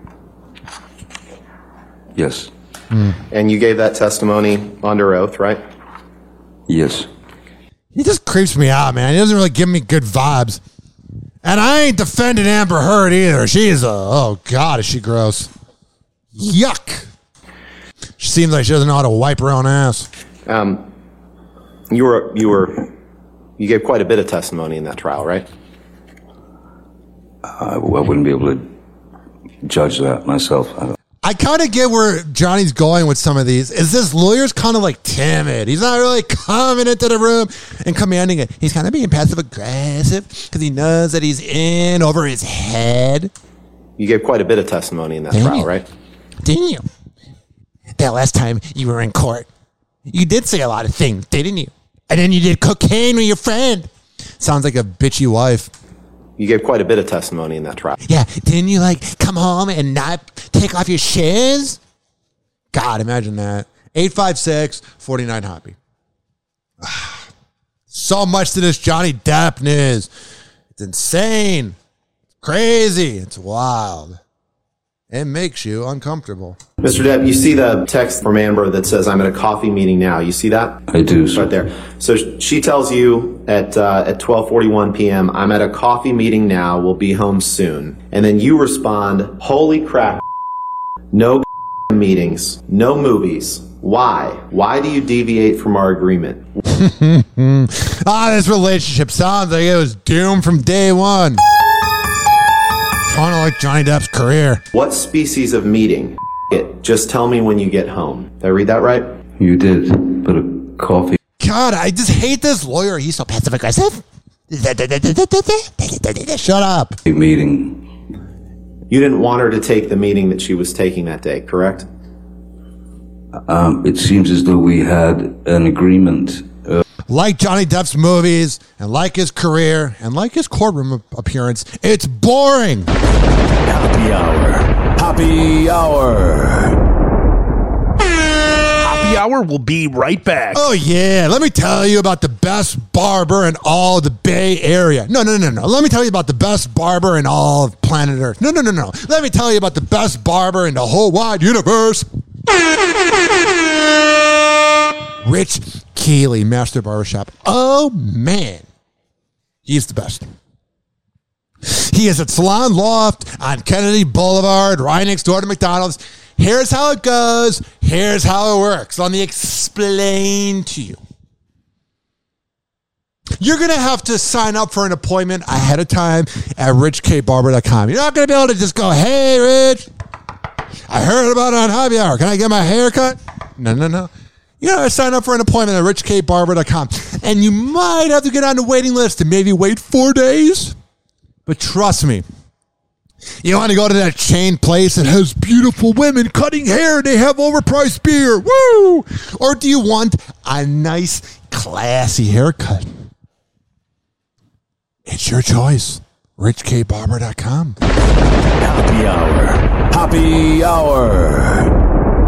Yes. Mm. And you gave that testimony under oath, right? Yes. He just creeps me out, man. He doesn't really give me good vibes. And I ain't defending Amber Heard either. She's a, oh God, is she gross. Yuck. She seems like she doesn't know how to wipe her own ass. Um, you were, you were, you gave quite a bit of testimony in that trial, right? I, I wouldn't be able to judge that myself. I don't. I kind of get where Johnny's going with some of these. Is this lawyer's kind of like timid? He's not really coming into the room and commanding it. He's kind of being passive aggressive because he knows that he's in over his head. You gave quite a bit of testimony in that Didn't trial, you? right? Didn't you? That last time you were in court, you did say a lot of things, didn't you? And then you did cocaine with your friend. Sounds like a bitchy wife. You gave quite a bit of testimony in that trial. Yeah, didn't you like come home and not take off your shiz? God, imagine that. eight five six, four nine Hoppy. So much to this Johnny Depp news. It's insane. It's crazy. It's wild. It makes you uncomfortable. Mister Depp, you see the text from Amber that says, I'm at a coffee meeting now. You see that? I do. Sir. Right there. So she tells you at uh, at twelve forty-one p.m., I'm at a coffee meeting now. We'll be home soon. And then you respond, holy crap, no meetings, no movies. Why? Why do you deviate from our agreement? Ah, this relationship sounds like it was doomed from day one. Kind of like Johnny Depp's career. What species of meeting? It. Just tell me when you get home. Did I read that right? You did, but a coffee. God, I just hate this lawyer. He's so passive aggressive. Shut up. A meeting. You didn't want her to take the meeting that she was taking that day, correct? Um, it seems as though we had an agreement. Uh, like Johnny Depp's movies, and like his career, and like his courtroom appearance, it's boring. Happy Hour. Happy Hour. Happy Hour will be right back. Oh, yeah. Let me tell you about the best barber in all the Bay Area. No, no, no, no. Let me tell you about the best barber in all of planet Earth. No, no, no, no. Let me tell you about the best barber in the whole wide universe. Rich Keeley, Master Barbershop. Oh, man. He's the best. He is at Salon Loft on Kennedy Boulevard, right next door to McDonald's. Here's how it goes. Here's how it works. Let me explain to you. You're going to have to sign up for an appointment ahead of time at rich k barber dot com. You're not going to be able to just go, hey, Rich, I heard about it on Hobby Hour. Can I get my hair cut? No, no, no. You got to sign up for an appointment at rich k barber dot com. And you might have to get on the waiting list and maybe wait four days. But trust me, you want to go to that chain place that has beautiful women cutting hair. They have overpriced beer. Woo! Or do you want a nice, classy haircut? It's your choice. rich k barber dot com. Happy hour. Happy hour.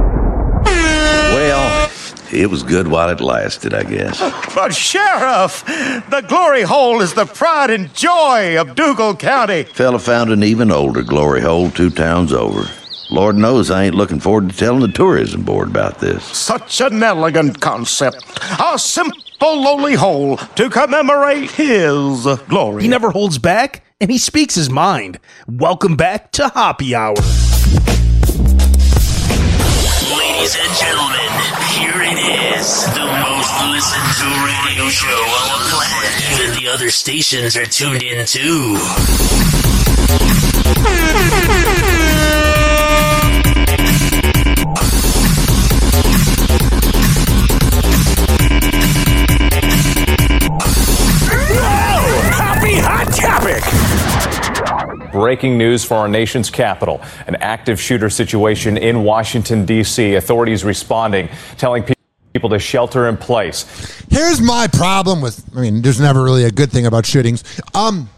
Well, it was good while it lasted, I guess. But Sheriff, the glory hole is the pride and joy of Dougal County. Fella found an even older glory hole two towns over. Lord knows I ain't looking forward to telling the tourism board about this. Such an elegant concept. A simple, lowly hole to commemorate his glory. He never holds back, and he speaks his mind. Welcome back to Happy Hour. Ladies and gentlemen, here it is. The most listened to radio show on the planet. Even the other stations are tuned in too. Hot topic. Breaking news for our nation's capital. An active shooter situation in Washington, D C. Authorities responding, telling people to shelter in place. Here's my problem with, I mean, there's never really a good thing about shootings. Um,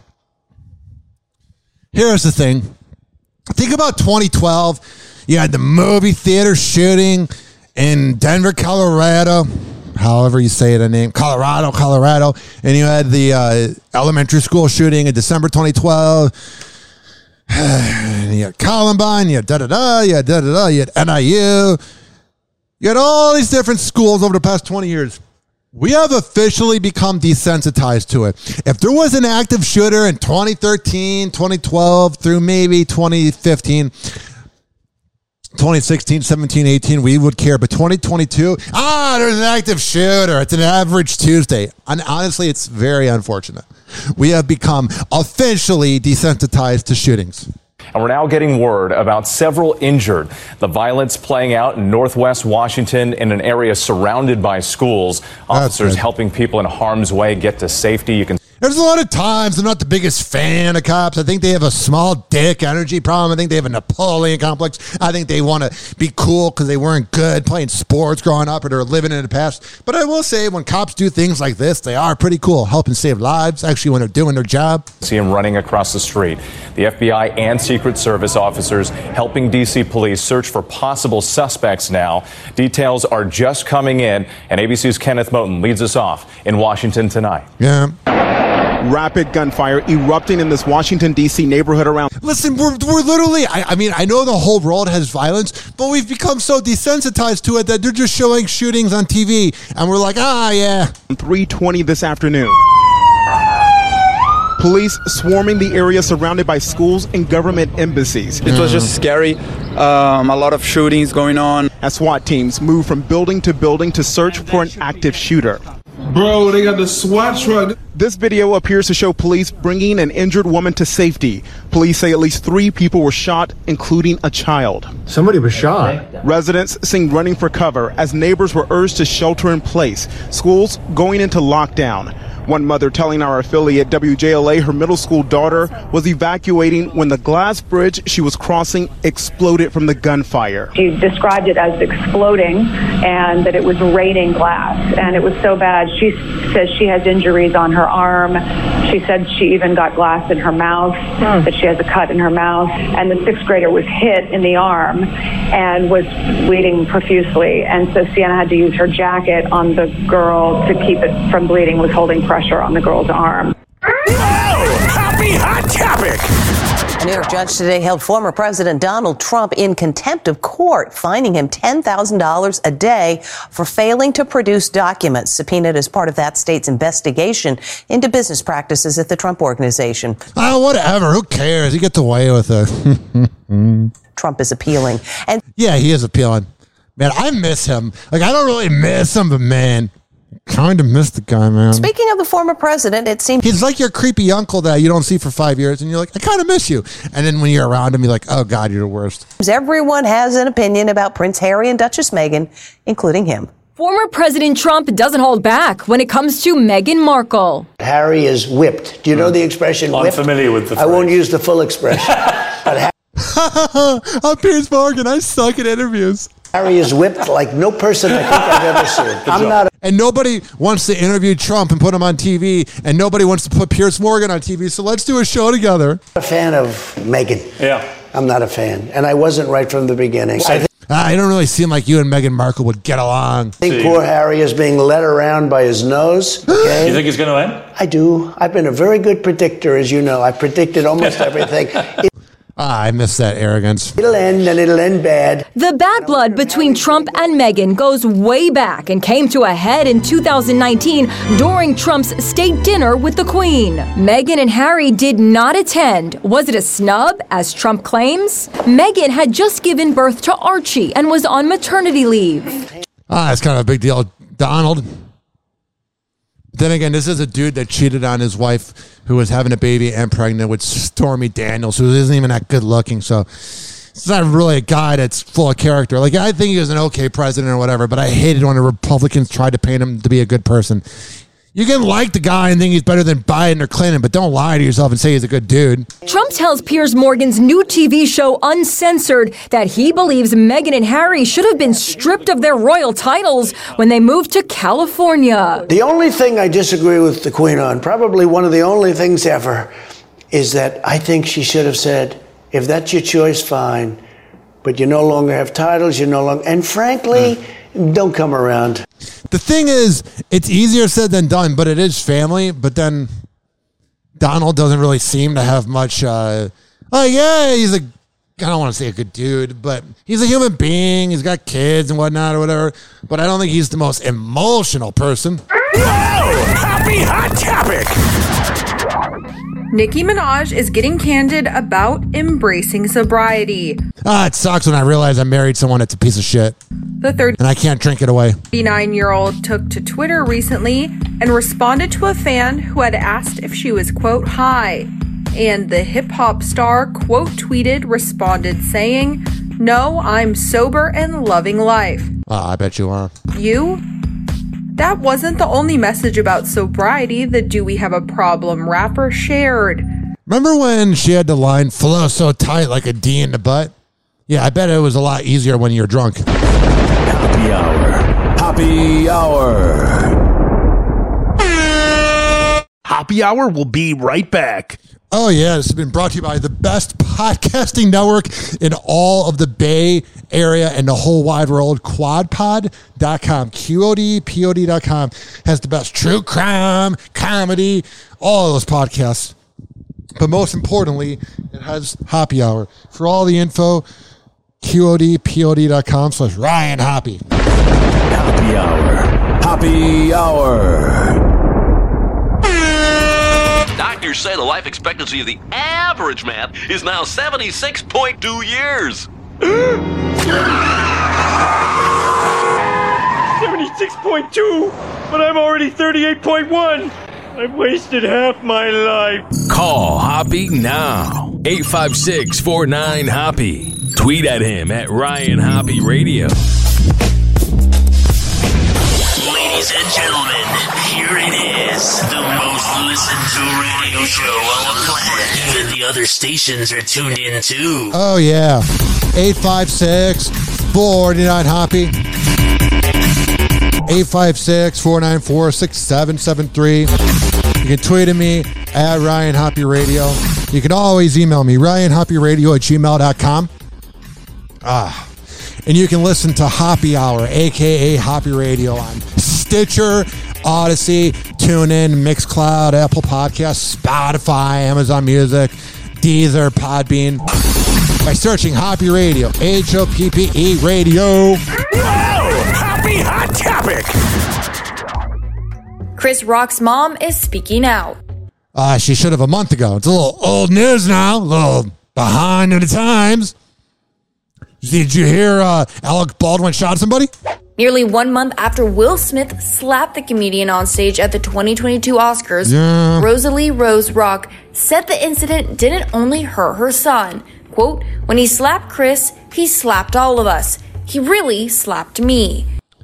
here's the thing. Think about twenty twelve. You had the movie theater shooting in Denver, Colorado. However you say the name, Colorado, Colorado. And you had the uh, elementary school shooting in December twenty twelve. And you had Columbine, you had da-da-da, you had da-da-da, you had N I U. You had all these different schools over the past twenty years. We have officially become desensitized to it. If there was an active shooter in twenty thirteen, twenty twelve, through maybe twenty fifteen, twenty sixteen, seventeen, eighteen, we would care. But twenty twenty-two, ah, there's an active shooter. It's an average Tuesday. And honestly, it's very unfortunate. We have become officially desensitized to shootings. And we're now getting word about several injured. The violence playing out in Northwest Washington in an area surrounded by schools. Officers helping people in harm's way get to safety. You can There's a lot of times I'm not the biggest fan of cops. I think they have a small dick energy problem. I think they have a Napoleon complex. I think they want to be cool because they weren't good playing sports growing up or they're living in the past. But I will say when cops do things like this, they are pretty cool, helping save lives, actually, when they're doing their job. See him running across the street. The F B I and Secret Service officers helping D C police search for possible suspects now. Details are just coming in, and A B C's Kenneth Moten leads us off in Washington tonight. Yeah. Rapid gunfire erupting in this Washington, D C neighborhood around. Listen, we're, we're literally, I, I mean, I know the whole world has violence, but we've become so desensitized to it that they're just showing shootings on T V, and we're like, ah, yeah. three twenty this afternoon. Police swarming the area surrounded by schools and government embassies. It was just scary. Um, a lot of shootings going on. As SWAT teams move from building to building to search for an active shooter. Bro, they got the SWAT truck. This video appears to show police bringing an injured woman to safety. Police say at least three people were shot, including a child. Somebody was shot. Residents seen running for cover as neighbors were urged to shelter in place. Schools going into lockdown. One mother telling our affiliate W J L A her middle school daughter was evacuating when the glass bridge she was crossing exploded from the gunfire. She described it as exploding and that it was raining glass, and it was so bad. She says she has injuries on her arm. She said she even got glass in her mouth, mm. that she has a cut in her mouth, and the sixth grader was hit in the arm and was bleeding profusely, and so Sienna had to use her jacket on the girl to keep it from bleeding, was holding pressure on the girl's arm. Oh, happy hot topic! A New York judge today held former President Donald Trump in contempt of court, fining him ten thousand dollars a day for failing to produce documents subpoenaed as part of that state's investigation into business practices at the Trump Organization. Oh, whatever. Who cares? He gets away with it. Trump is appealing. And yeah, he is appealing. Man, I miss him. Like, I don't really miss him, but man, kind of miss the guy, man. Speaking of the former president, it seems he's like your creepy uncle that you don't see for five years, and you're like, I kind of miss you. And then when you're around him, you're like, oh, God, you're the worst. Everyone has an opinion about Prince Harry and Duchess Meghan, including him. Former President Trump doesn't hold back when it comes to Meghan Markle. Harry is whipped. Do you know the expression whipped? I'm familiar with the phrase. I won't use the full expression. But I'm Piers Morgan. I suck at interviews. Harry is whipped like no person I think I've ever seen. I'm not. A- and nobody wants to interview Trump and put him on T V, and nobody wants to put Piers Morgan on T V. So let's do a show together. I'm a fan of Meghan. Yeah. I'm not a fan, and I wasn't right from the beginning. I, think, I don't really seem like you and Meghan Markle would get along. I think See. poor Harry is being led around by his nose. Okay? You think he's going to win? I do. I've been a very good predictor, as you know. I predicted almost everything. It- Ah, I miss that arrogance. It'll end, and it'll end bad. The bad blood between Trump and Meghan goes way back and came to a head in two thousand nineteen during Trump's state dinner with the Queen. Meghan and Harry did not attend. Was it a snub, as Trump claims? Meghan had just given birth to Archie and was on maternity leave. Ah, it's kind of a big deal. Donald. Then again, this is a dude that cheated on his wife who was having a baby and pregnant with Stormy Daniels, who isn't even that good looking. So it's not really a guy that's full of character. Like, I think he was an okay president or whatever, but I hated when the Republicans tried to paint him to be a good person. You can like the guy and think he's better than Biden or Clinton, but don't lie to yourself and say he's a good dude. Trump tells Piers Morgan's new T V show Uncensored that he believes Meghan and Harry should have been stripped of their royal titles when they moved to California. The only thing I disagree with the Queen on, probably one of the only things ever, is that I think she should have said, if that's your choice, fine, but you no longer have titles, you no longer, and frankly, mm. don't come around. The thing is, it's easier said than done, but it is family. But then Donald doesn't really seem to have much. Uh, oh, yeah, he's a, I don't want to say a good dude, but he's a human being. He's got kids and whatnot or whatever. But I don't think he's the most emotional person. Whoa! Happy hot topic! Nicki Minaj is getting candid about embracing sobriety. Ah, it sucks when I realize I married someone that's a piece of shit. The and I can't drink it away. thirty-nine-year-old took to Twitter recently and responded to a fan who had asked if she was, quote, high. And the hip-hop star, quote, tweeted, responded saying, no, I'm sober and loving life. Oh, I bet you are. You? That wasn't the only message about sobriety the Do We Have a Problem rapper shared. Remember when she had the line, flow so tight like a D in the butt? Yeah, I bet it was a lot easier when you're drunk. Happy hour. Happy hour. Happy hour will be right back. Oh, yeah. This has been brought to you by the best podcasting network in all of the Bay Area and the whole wide world, quad pod dot com. Q O D P O D dot com has the best true crime, comedy, all of those podcasts. But most importantly, it has Happy Hour. For all the info, Q O D P O D dot com slash Ryan Hoppy. Happy Hour. Happy Hour. Doctors say the life expectancy of the average man is now seventy-six point two years. seventy-six point two, but I'm already thirty-eight point one. I've wasted half my life. Call Hoppy now. eight five six, four nine, Hoppy. Tweet at him at Ryan Hoppy Radio. Ladies and gentlemen, here it is. The most listened to radio show on the planet. Even the other stations are tuned in too. Oh, yeah. eight five six, four nine, Hoppy. eight five six, four nine four, six seven seven three. You can tweet at me at Ryan Hoppy Radio. You can always email me, ryan hoppy radio at gmail dot com. Ah. And you can listen to Hoppy Hour, a k a. Hoppy Radio, on Stitcher, Odyssey, TuneIn, Mixcloud, Apple Podcasts, Spotify, Amazon Music, Deezer, Podbean. By searching Hoppy Radio, H O P P E Radio. Whoa! Hoppy Hot Topic! Chris Rock's mom is speaking out. Uh, she should have a month ago. It's a little old news now, a little behind the times. Did you hear uh, Alec Baldwin shot somebody? Nearly one month after Will Smith slapped the comedian on stage at the twenty twenty-two Oscars, Yeah. Rosalie Rose Rock said the incident didn't only hurt her son. Quote, when he slapped Chris, he slapped all of us. He really slapped me.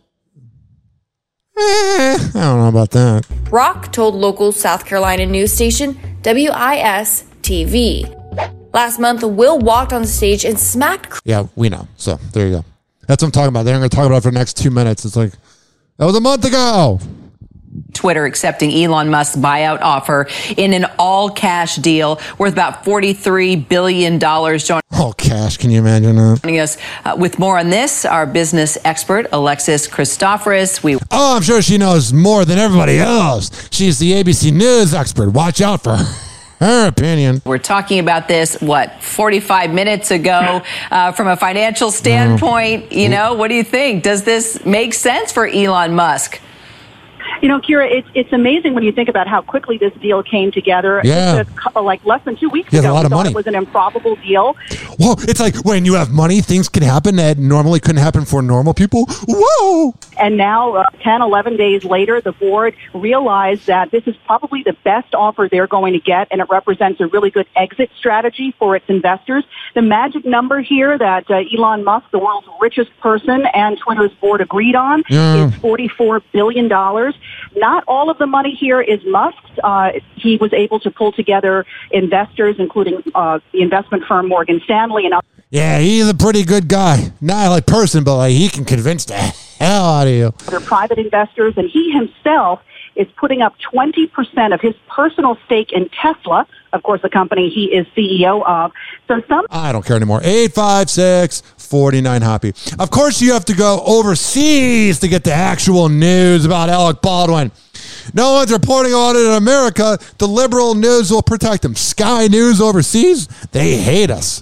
Eh, I don't know about that. Rock told local South Carolina news station W I S T V. Last month, Will walked on stage and smacked. Yeah, we know. So there you go. That's what I'm talking about. They're going to talk about it for the next two minutes. It's like, that was a month ago. Twitter accepting Elon Musk's buyout offer in an all-cash deal worth about forty-three billion dollars. All cash, can you imagine that? Joining us uh, with more on this, our business expert, Alexis Christoforous. We Oh, I'm sure she knows more than everybody else. She's the A B C News expert. Watch out for her. Her opinion. We're talking about this, what, forty-five minutes ago. Uh, from a financial standpoint, you know, what do you think? Does this make sense for Elon Musk? You know, Kira, it's it's amazing when you think about how quickly this deal came together. Yeah. It took, like less than two weeks He has ago, a lot we of thought money. it was an improbable deal. Whoa, it's like when you have money, things can happen that normally couldn't happen for normal people. Whoa! And now, uh, ten, eleven days later, the board realized that this is probably the best offer they're going to get, and it represents a really good exit strategy for its investors. The magic number here that uh, Elon Musk, the world's richest person, and Twitter's board agreed on Yeah. is forty-four billion dollars. Not all of the money here is Musk's. Uh, he was able to pull together investors, including uh, the investment firm Morgan Stanley and others. Yeah, he's a pretty good guy. Not like person, but like he can convince the hell out of you. Other private investors, and he himself is putting up twenty percent of his personal stake in Tesla, of course, the company he is C E O of. So some I don't care anymore. eight five six, four nine, Hoppy. Of course, you have to go overseas to get the actual news about Alec Baldwin. No one's reporting on it in America. The liberal news will protect them. Sky News overseas, they hate us.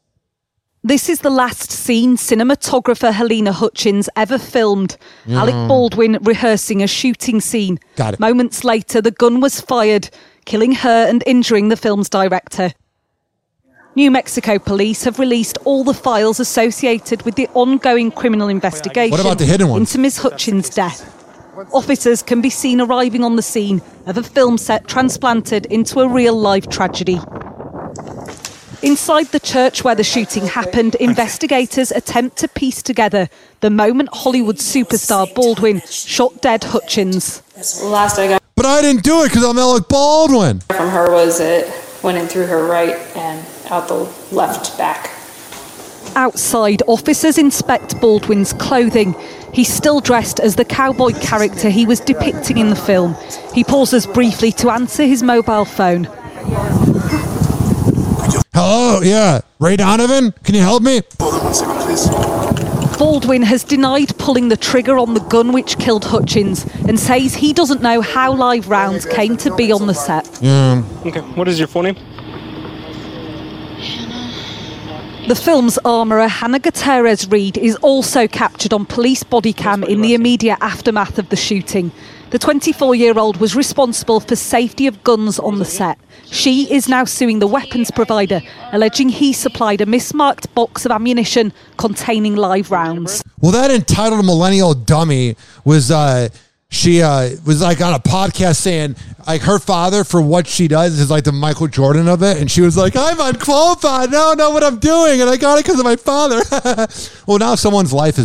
This is the last scene cinematographer Helena Hutchins ever filmed. Yeah. Alec Baldwin rehearsing a shooting scene. Got it. Moments later, the gun was fired, killing her and injuring the film's director. New Mexico police have released all the files associated with the ongoing criminal investigation What about the hidden ones? into Miss Hutchins' death. Officers can be seen arriving on the scene of a film set transplanted into a real-life tragedy. Inside the church where the shooting happened, investigators attempt to piece together the moment Hollywood superstar Baldwin shot dead Hutchins. Last I got But I didn't do it because I'm Alec Baldwin. from her was it went in through her right and out the left back. Outside, officers inspect Baldwin's clothing. He's still dressed as the cowboy character he was depicting in the film. He pauses briefly to answer his mobile phone. Hello, yeah. Ray Donovan, can you help me? Baldwin has denied pulling the trigger on the gun which killed Hutchins and says he doesn't know how live rounds came to be on the set. Yeah. Okay, what is your full name? The film's armourer Hannah Gutierrez Reed is also captured on police body cam in the immediate aftermath of the shooting. The twenty-four-year-old was responsible for safety of guns on the set. She is now suing the weapons provider, alleging he supplied a mismarked box of ammunition containing live rounds. Well, that entitled millennial dummy was uh, she uh, was like on a podcast saying like her father for what she does is like the Michael Jordan of it, and she was like, "I'm unqualified. I don't know what I'm doing, and I got it because of my father." Well, now someone's life is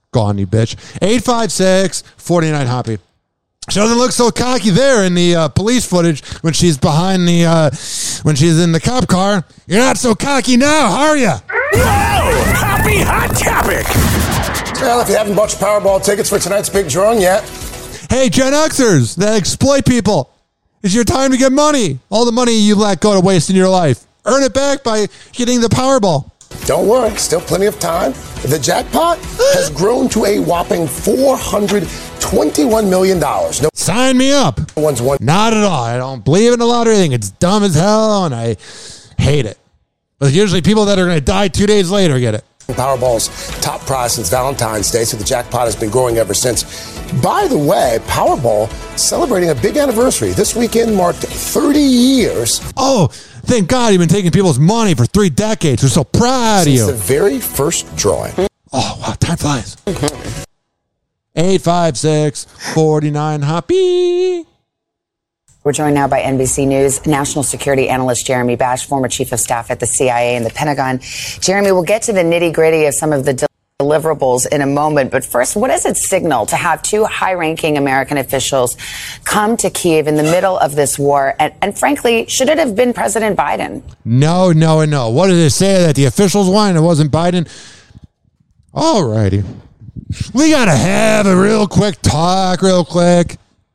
Gone, you bitch. eight five six, four nine, Hoppy. She doesn't look so cocky there in the uh, police footage when she's behind the, uh, when she's in the cop car. You're not so cocky now, are you? Whoa! Happy Hot Topic! Well, if you haven't bought your Powerball tickets for tonight's big drawing yet. Hey, Gen Xers that exploit people. It's your time to get money. All the money you let go to waste in your life. Earn it back by getting the Powerball. Don't worry, still plenty of time. The jackpot has grown to a whopping four hundred twenty-one million dollars. No, sign me up. One's one. Not at all. I don't believe in the lottery thing. It's dumb as hell, and I hate it. But usually people that are going to die two days later get it. Powerball's top prize since Valentine's Day, so the jackpot has been growing ever since. By the way, Powerball celebrating a big anniversary. This weekend marked thirty years. Oh, thank God you've been taking people's money for three decades. We're so proud Since of you. the very first drawing. Oh, wow, time flies. eight five six, four nine, Hoppy. We're joined now by N B C News national security analyst Jeremy Bash, former chief of staff at the C I A and the Pentagon. Jeremy, we'll get to the nitty-gritty of some of the deliverables in a moment. But first, what does it signal to have two high-ranking American officials come to Kyiv in the middle of this war? And, and frankly, should it have been President Biden? No, no, and no. What did it say that the officials wanted? It wasn't Biden. All righty. We got to have a real quick talk, real quick.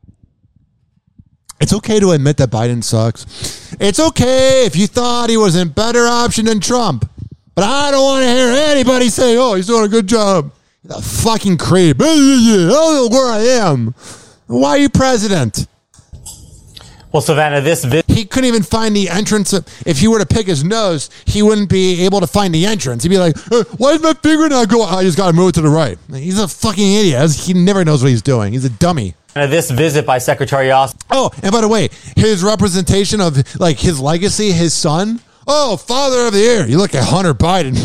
It's okay to admit that Biden sucks. It's okay if you thought he was a better option than Trump. But I don't want to hear anybody say, oh, he's doing a good job. The fucking creep. I don't know where I am. Why are you president? Well, Savannah, this vi- he couldn't even find the entrance. Of, if he were to pick his nose, he wouldn't be able to find the entrance. He'd be like, uh, why is my finger not going? I just got to move it to the right. He's a fucking idiot. He never knows what he's doing. He's a dummy. Uh, this visit by Secretary Austin. Oh, and by the way, his representation of like his legacy, his son. Oh, father of the year. You look at Hunter Biden.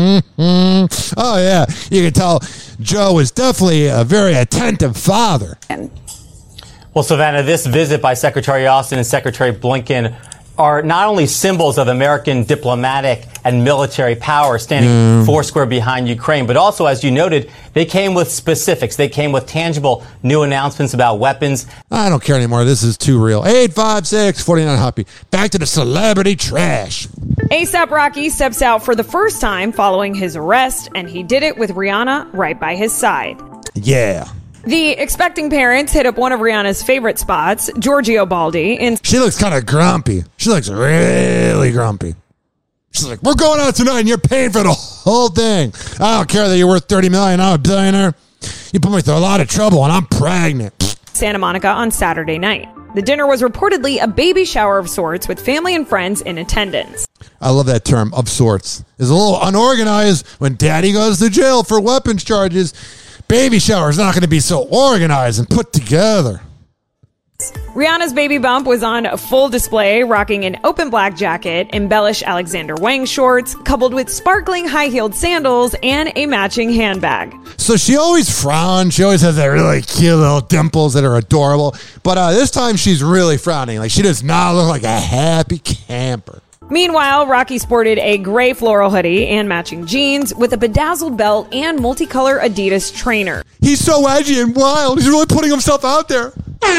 Oh, yeah. You can tell Joe is definitely a very attentive father. Well, Savannah, this visit by Secretary Austin and Secretary Blinken are not only symbols of American diplomatic and military power standing mm. foursquare behind Ukraine, but also, as you noted, they came with specifics. They came with tangible new announcements about weapons. I don't care anymore. This is too real. eight five six, four nine, Hoppy. Back to the celebrity trash. A$AP Rocky steps out for the first time following his arrest, and he did it with Rihanna right by his side. Yeah. The expecting parents hit up one of Rihanna's favorite spots, Giorgio Baldi. In- she looks kind of grumpy. She looks really grumpy. She's like, we're going out tonight and you're paying for the whole thing. I don't care that you're worth thirty million dollars. I'm a billionaire. You put me through a lot of trouble and I'm pregnant. Santa Monica on Saturday night. The dinner was reportedly a baby shower of sorts with family and friends in attendance. I love that term, of sorts. It's a little unorganized when daddy goes to jail for weapons charges. Baby shower is not going to be so organized and put together. Rihanna's baby bump was on full display, rocking an open black jacket, embellished Alexander Wang shorts, coupled with sparkling high-heeled sandals and a matching handbag. So she always frowns. She always has that really cute little dimples that are adorable. But uh, this time she's really frowning. Like she does not look like a happy camper. Meanwhile, Rocky sported a gray floral hoodie and matching jeans with a bedazzled belt and multicolor Adidas trainer. He's so edgy and wild. He's really putting himself out there.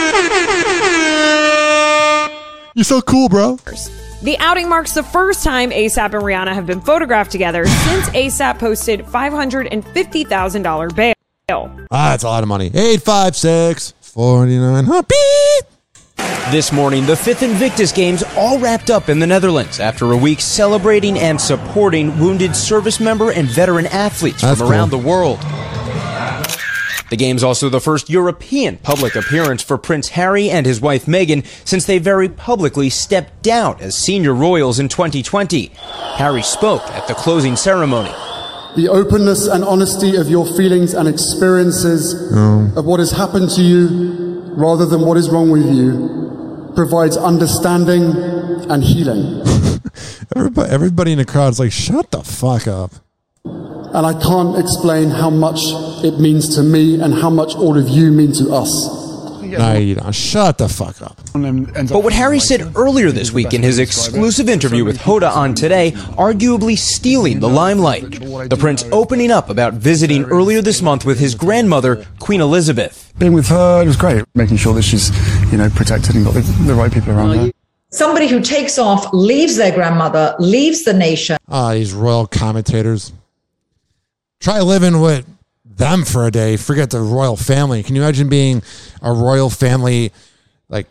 You're so cool, bro. The outing marks the first time A$AP and Rihanna have been photographed together since A$AP posted five hundred fifty thousand dollars bail. Ah, that's a lot of money. eight five six, four nine, Hoppy. This morning, the fifth Invictus Games all wrapped up in the Netherlands after a week celebrating and supporting wounded service member and veteran athletes That's from around cool. the world. The Games also the first European public appearance for Prince Harry and his wife Meghan since they very publicly stepped down as senior royals in twenty twenty. Harry spoke at the closing ceremony. The openness and honesty of your feelings and experiences oh. of what has happened to you rather than what is wrong with you provides understanding and healing. everybody, everybody in the crowd is like, shut the fuck up. And I can't explain how much it means to me and how much all of you mean to us. No, you don't. Shut the fuck up. But what Harry said earlier this week in his exclusive interview with Hoda on Today, arguably stealing the limelight. The prince opening up about visiting earlier this month with his grandmother, Queen Elizabeth. Being with her, it was great. Making sure that she's, you know, protected and got the, the right people around her. Somebody who takes off, leaves their grandmother, leaves the nation. Ah, these royal commentators. Try living with them for a day. Forget the royal family. Can you imagine being a royal family, like,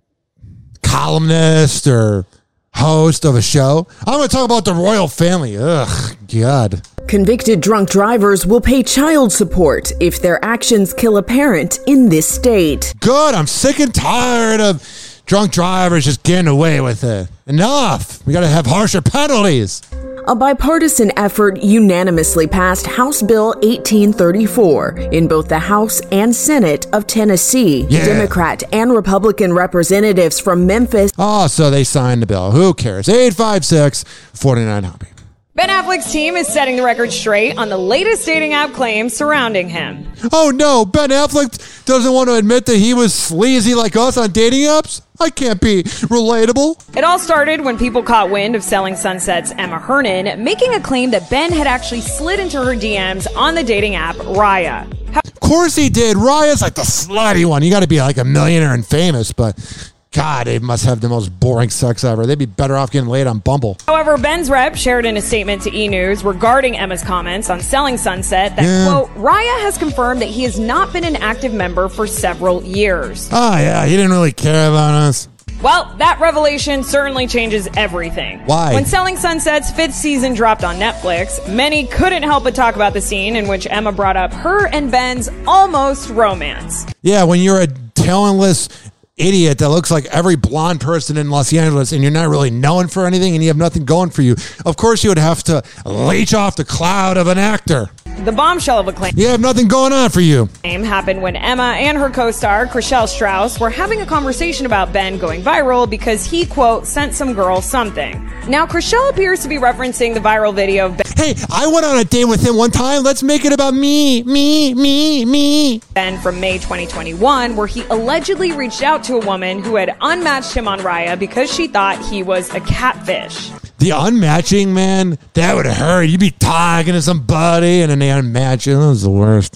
columnist or host of a show? I'm going to talk about the royal family. Ugh, God. Convicted drunk drivers will pay child support if their actions kill a parent in this state. Good. I'm sick and tired of drunk drivers just getting away with it. Enough. We got to have harsher penalties. A bipartisan effort unanimously passed House Bill eighteen thirty-four in both the House and Senate of Tennessee. Yeah. Democrat and Republican representatives from Memphis. Oh, so they signed the bill. Who cares? eight five six, four nine, Hobby. Ben Affleck's team is setting the record straight on the latest dating app claims surrounding him. Oh no, Ben Affleck doesn't want to admit that he was sleazy like us on dating apps? I can't be relatable. It all started when people caught wind of Selling Sunset's Emma Hernan making a claim that Ben had actually slid into her D Ms on the dating app Raya. Of course he did. Raya's like the slutty one. You got to be like a millionaire and famous, but God, they must have the most boring sex ever. They'd be better off getting laid on Bumble. However, Ben's rep shared in a statement to E! News regarding Emma's comments on Selling Sunset that, Yeah. quote, Raya has confirmed that he has not been an active member for several years. Oh, yeah, he didn't really care about us. Well, that revelation certainly changes everything. Why? When Selling Sunset's fifth season dropped on Netflix, many couldn't help but talk about the scene in which Emma brought up her and Ben's almost romance. Yeah, when you're a talentless idiot that looks like every blonde person in Los Angeles and you're not really known for anything and you have nothing going for you, of course you would have to leech off the cloud of an actor. The bombshell of a claim You have nothing going on for you. happened when Emma and her co-star, Chriselle Strauss, were having a conversation about Ben going viral because he, quote, sent some girl something. Now, Chriselle appears to be referencing the viral video of Ben. Hey, I went on a date with him one time. Let's make it about me, me, me, me. Ben from May twenty twenty-one, where he allegedly reached out to a woman who had unmatched him on Raya because she thought he was a catfish. The unmatching, man, that would hurt. You'd be talking to somebody and then they unmatch you. That was the worst.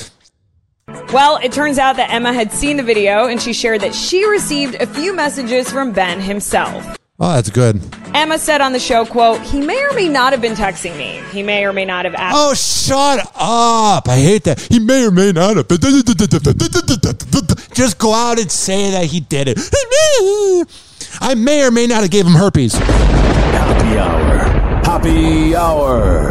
Well, it turns out that Emma had seen the video and she shared that she received a few messages from Ben himself. Oh, that's good. Emma said on the show, quote, he may or may not have been texting me. He may or may not have asked. Oh, shut up. I hate that. He may or may not have. Just go out and say that he did it. I may or may not have gave him herpes. Happy hour. Happy hour.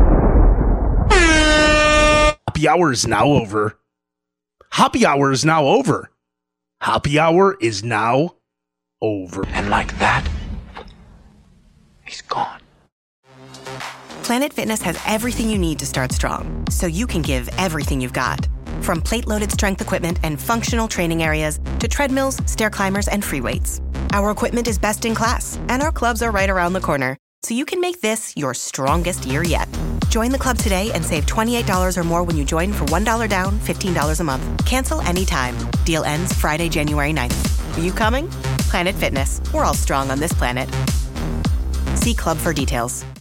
Happy hour is now over. Happy hour is now over. Happy hour is now over. And like that, he's gone. Planet Fitness has everything you need to start strong, so you can give everything you've got. From plate-loaded strength equipment and functional training areas to treadmills, stair climbers, and free weights. Our equipment is best in class, and our clubs are right around the corner, so you can make this your strongest year yet. Join the club today and save twenty-eight dollars or more when you join for one dollar down, fifteen dollars a month. Cancel anytime. Deal ends Friday, January ninth. Are you coming? Planet Fitness. We're all strong on this planet. See club for details.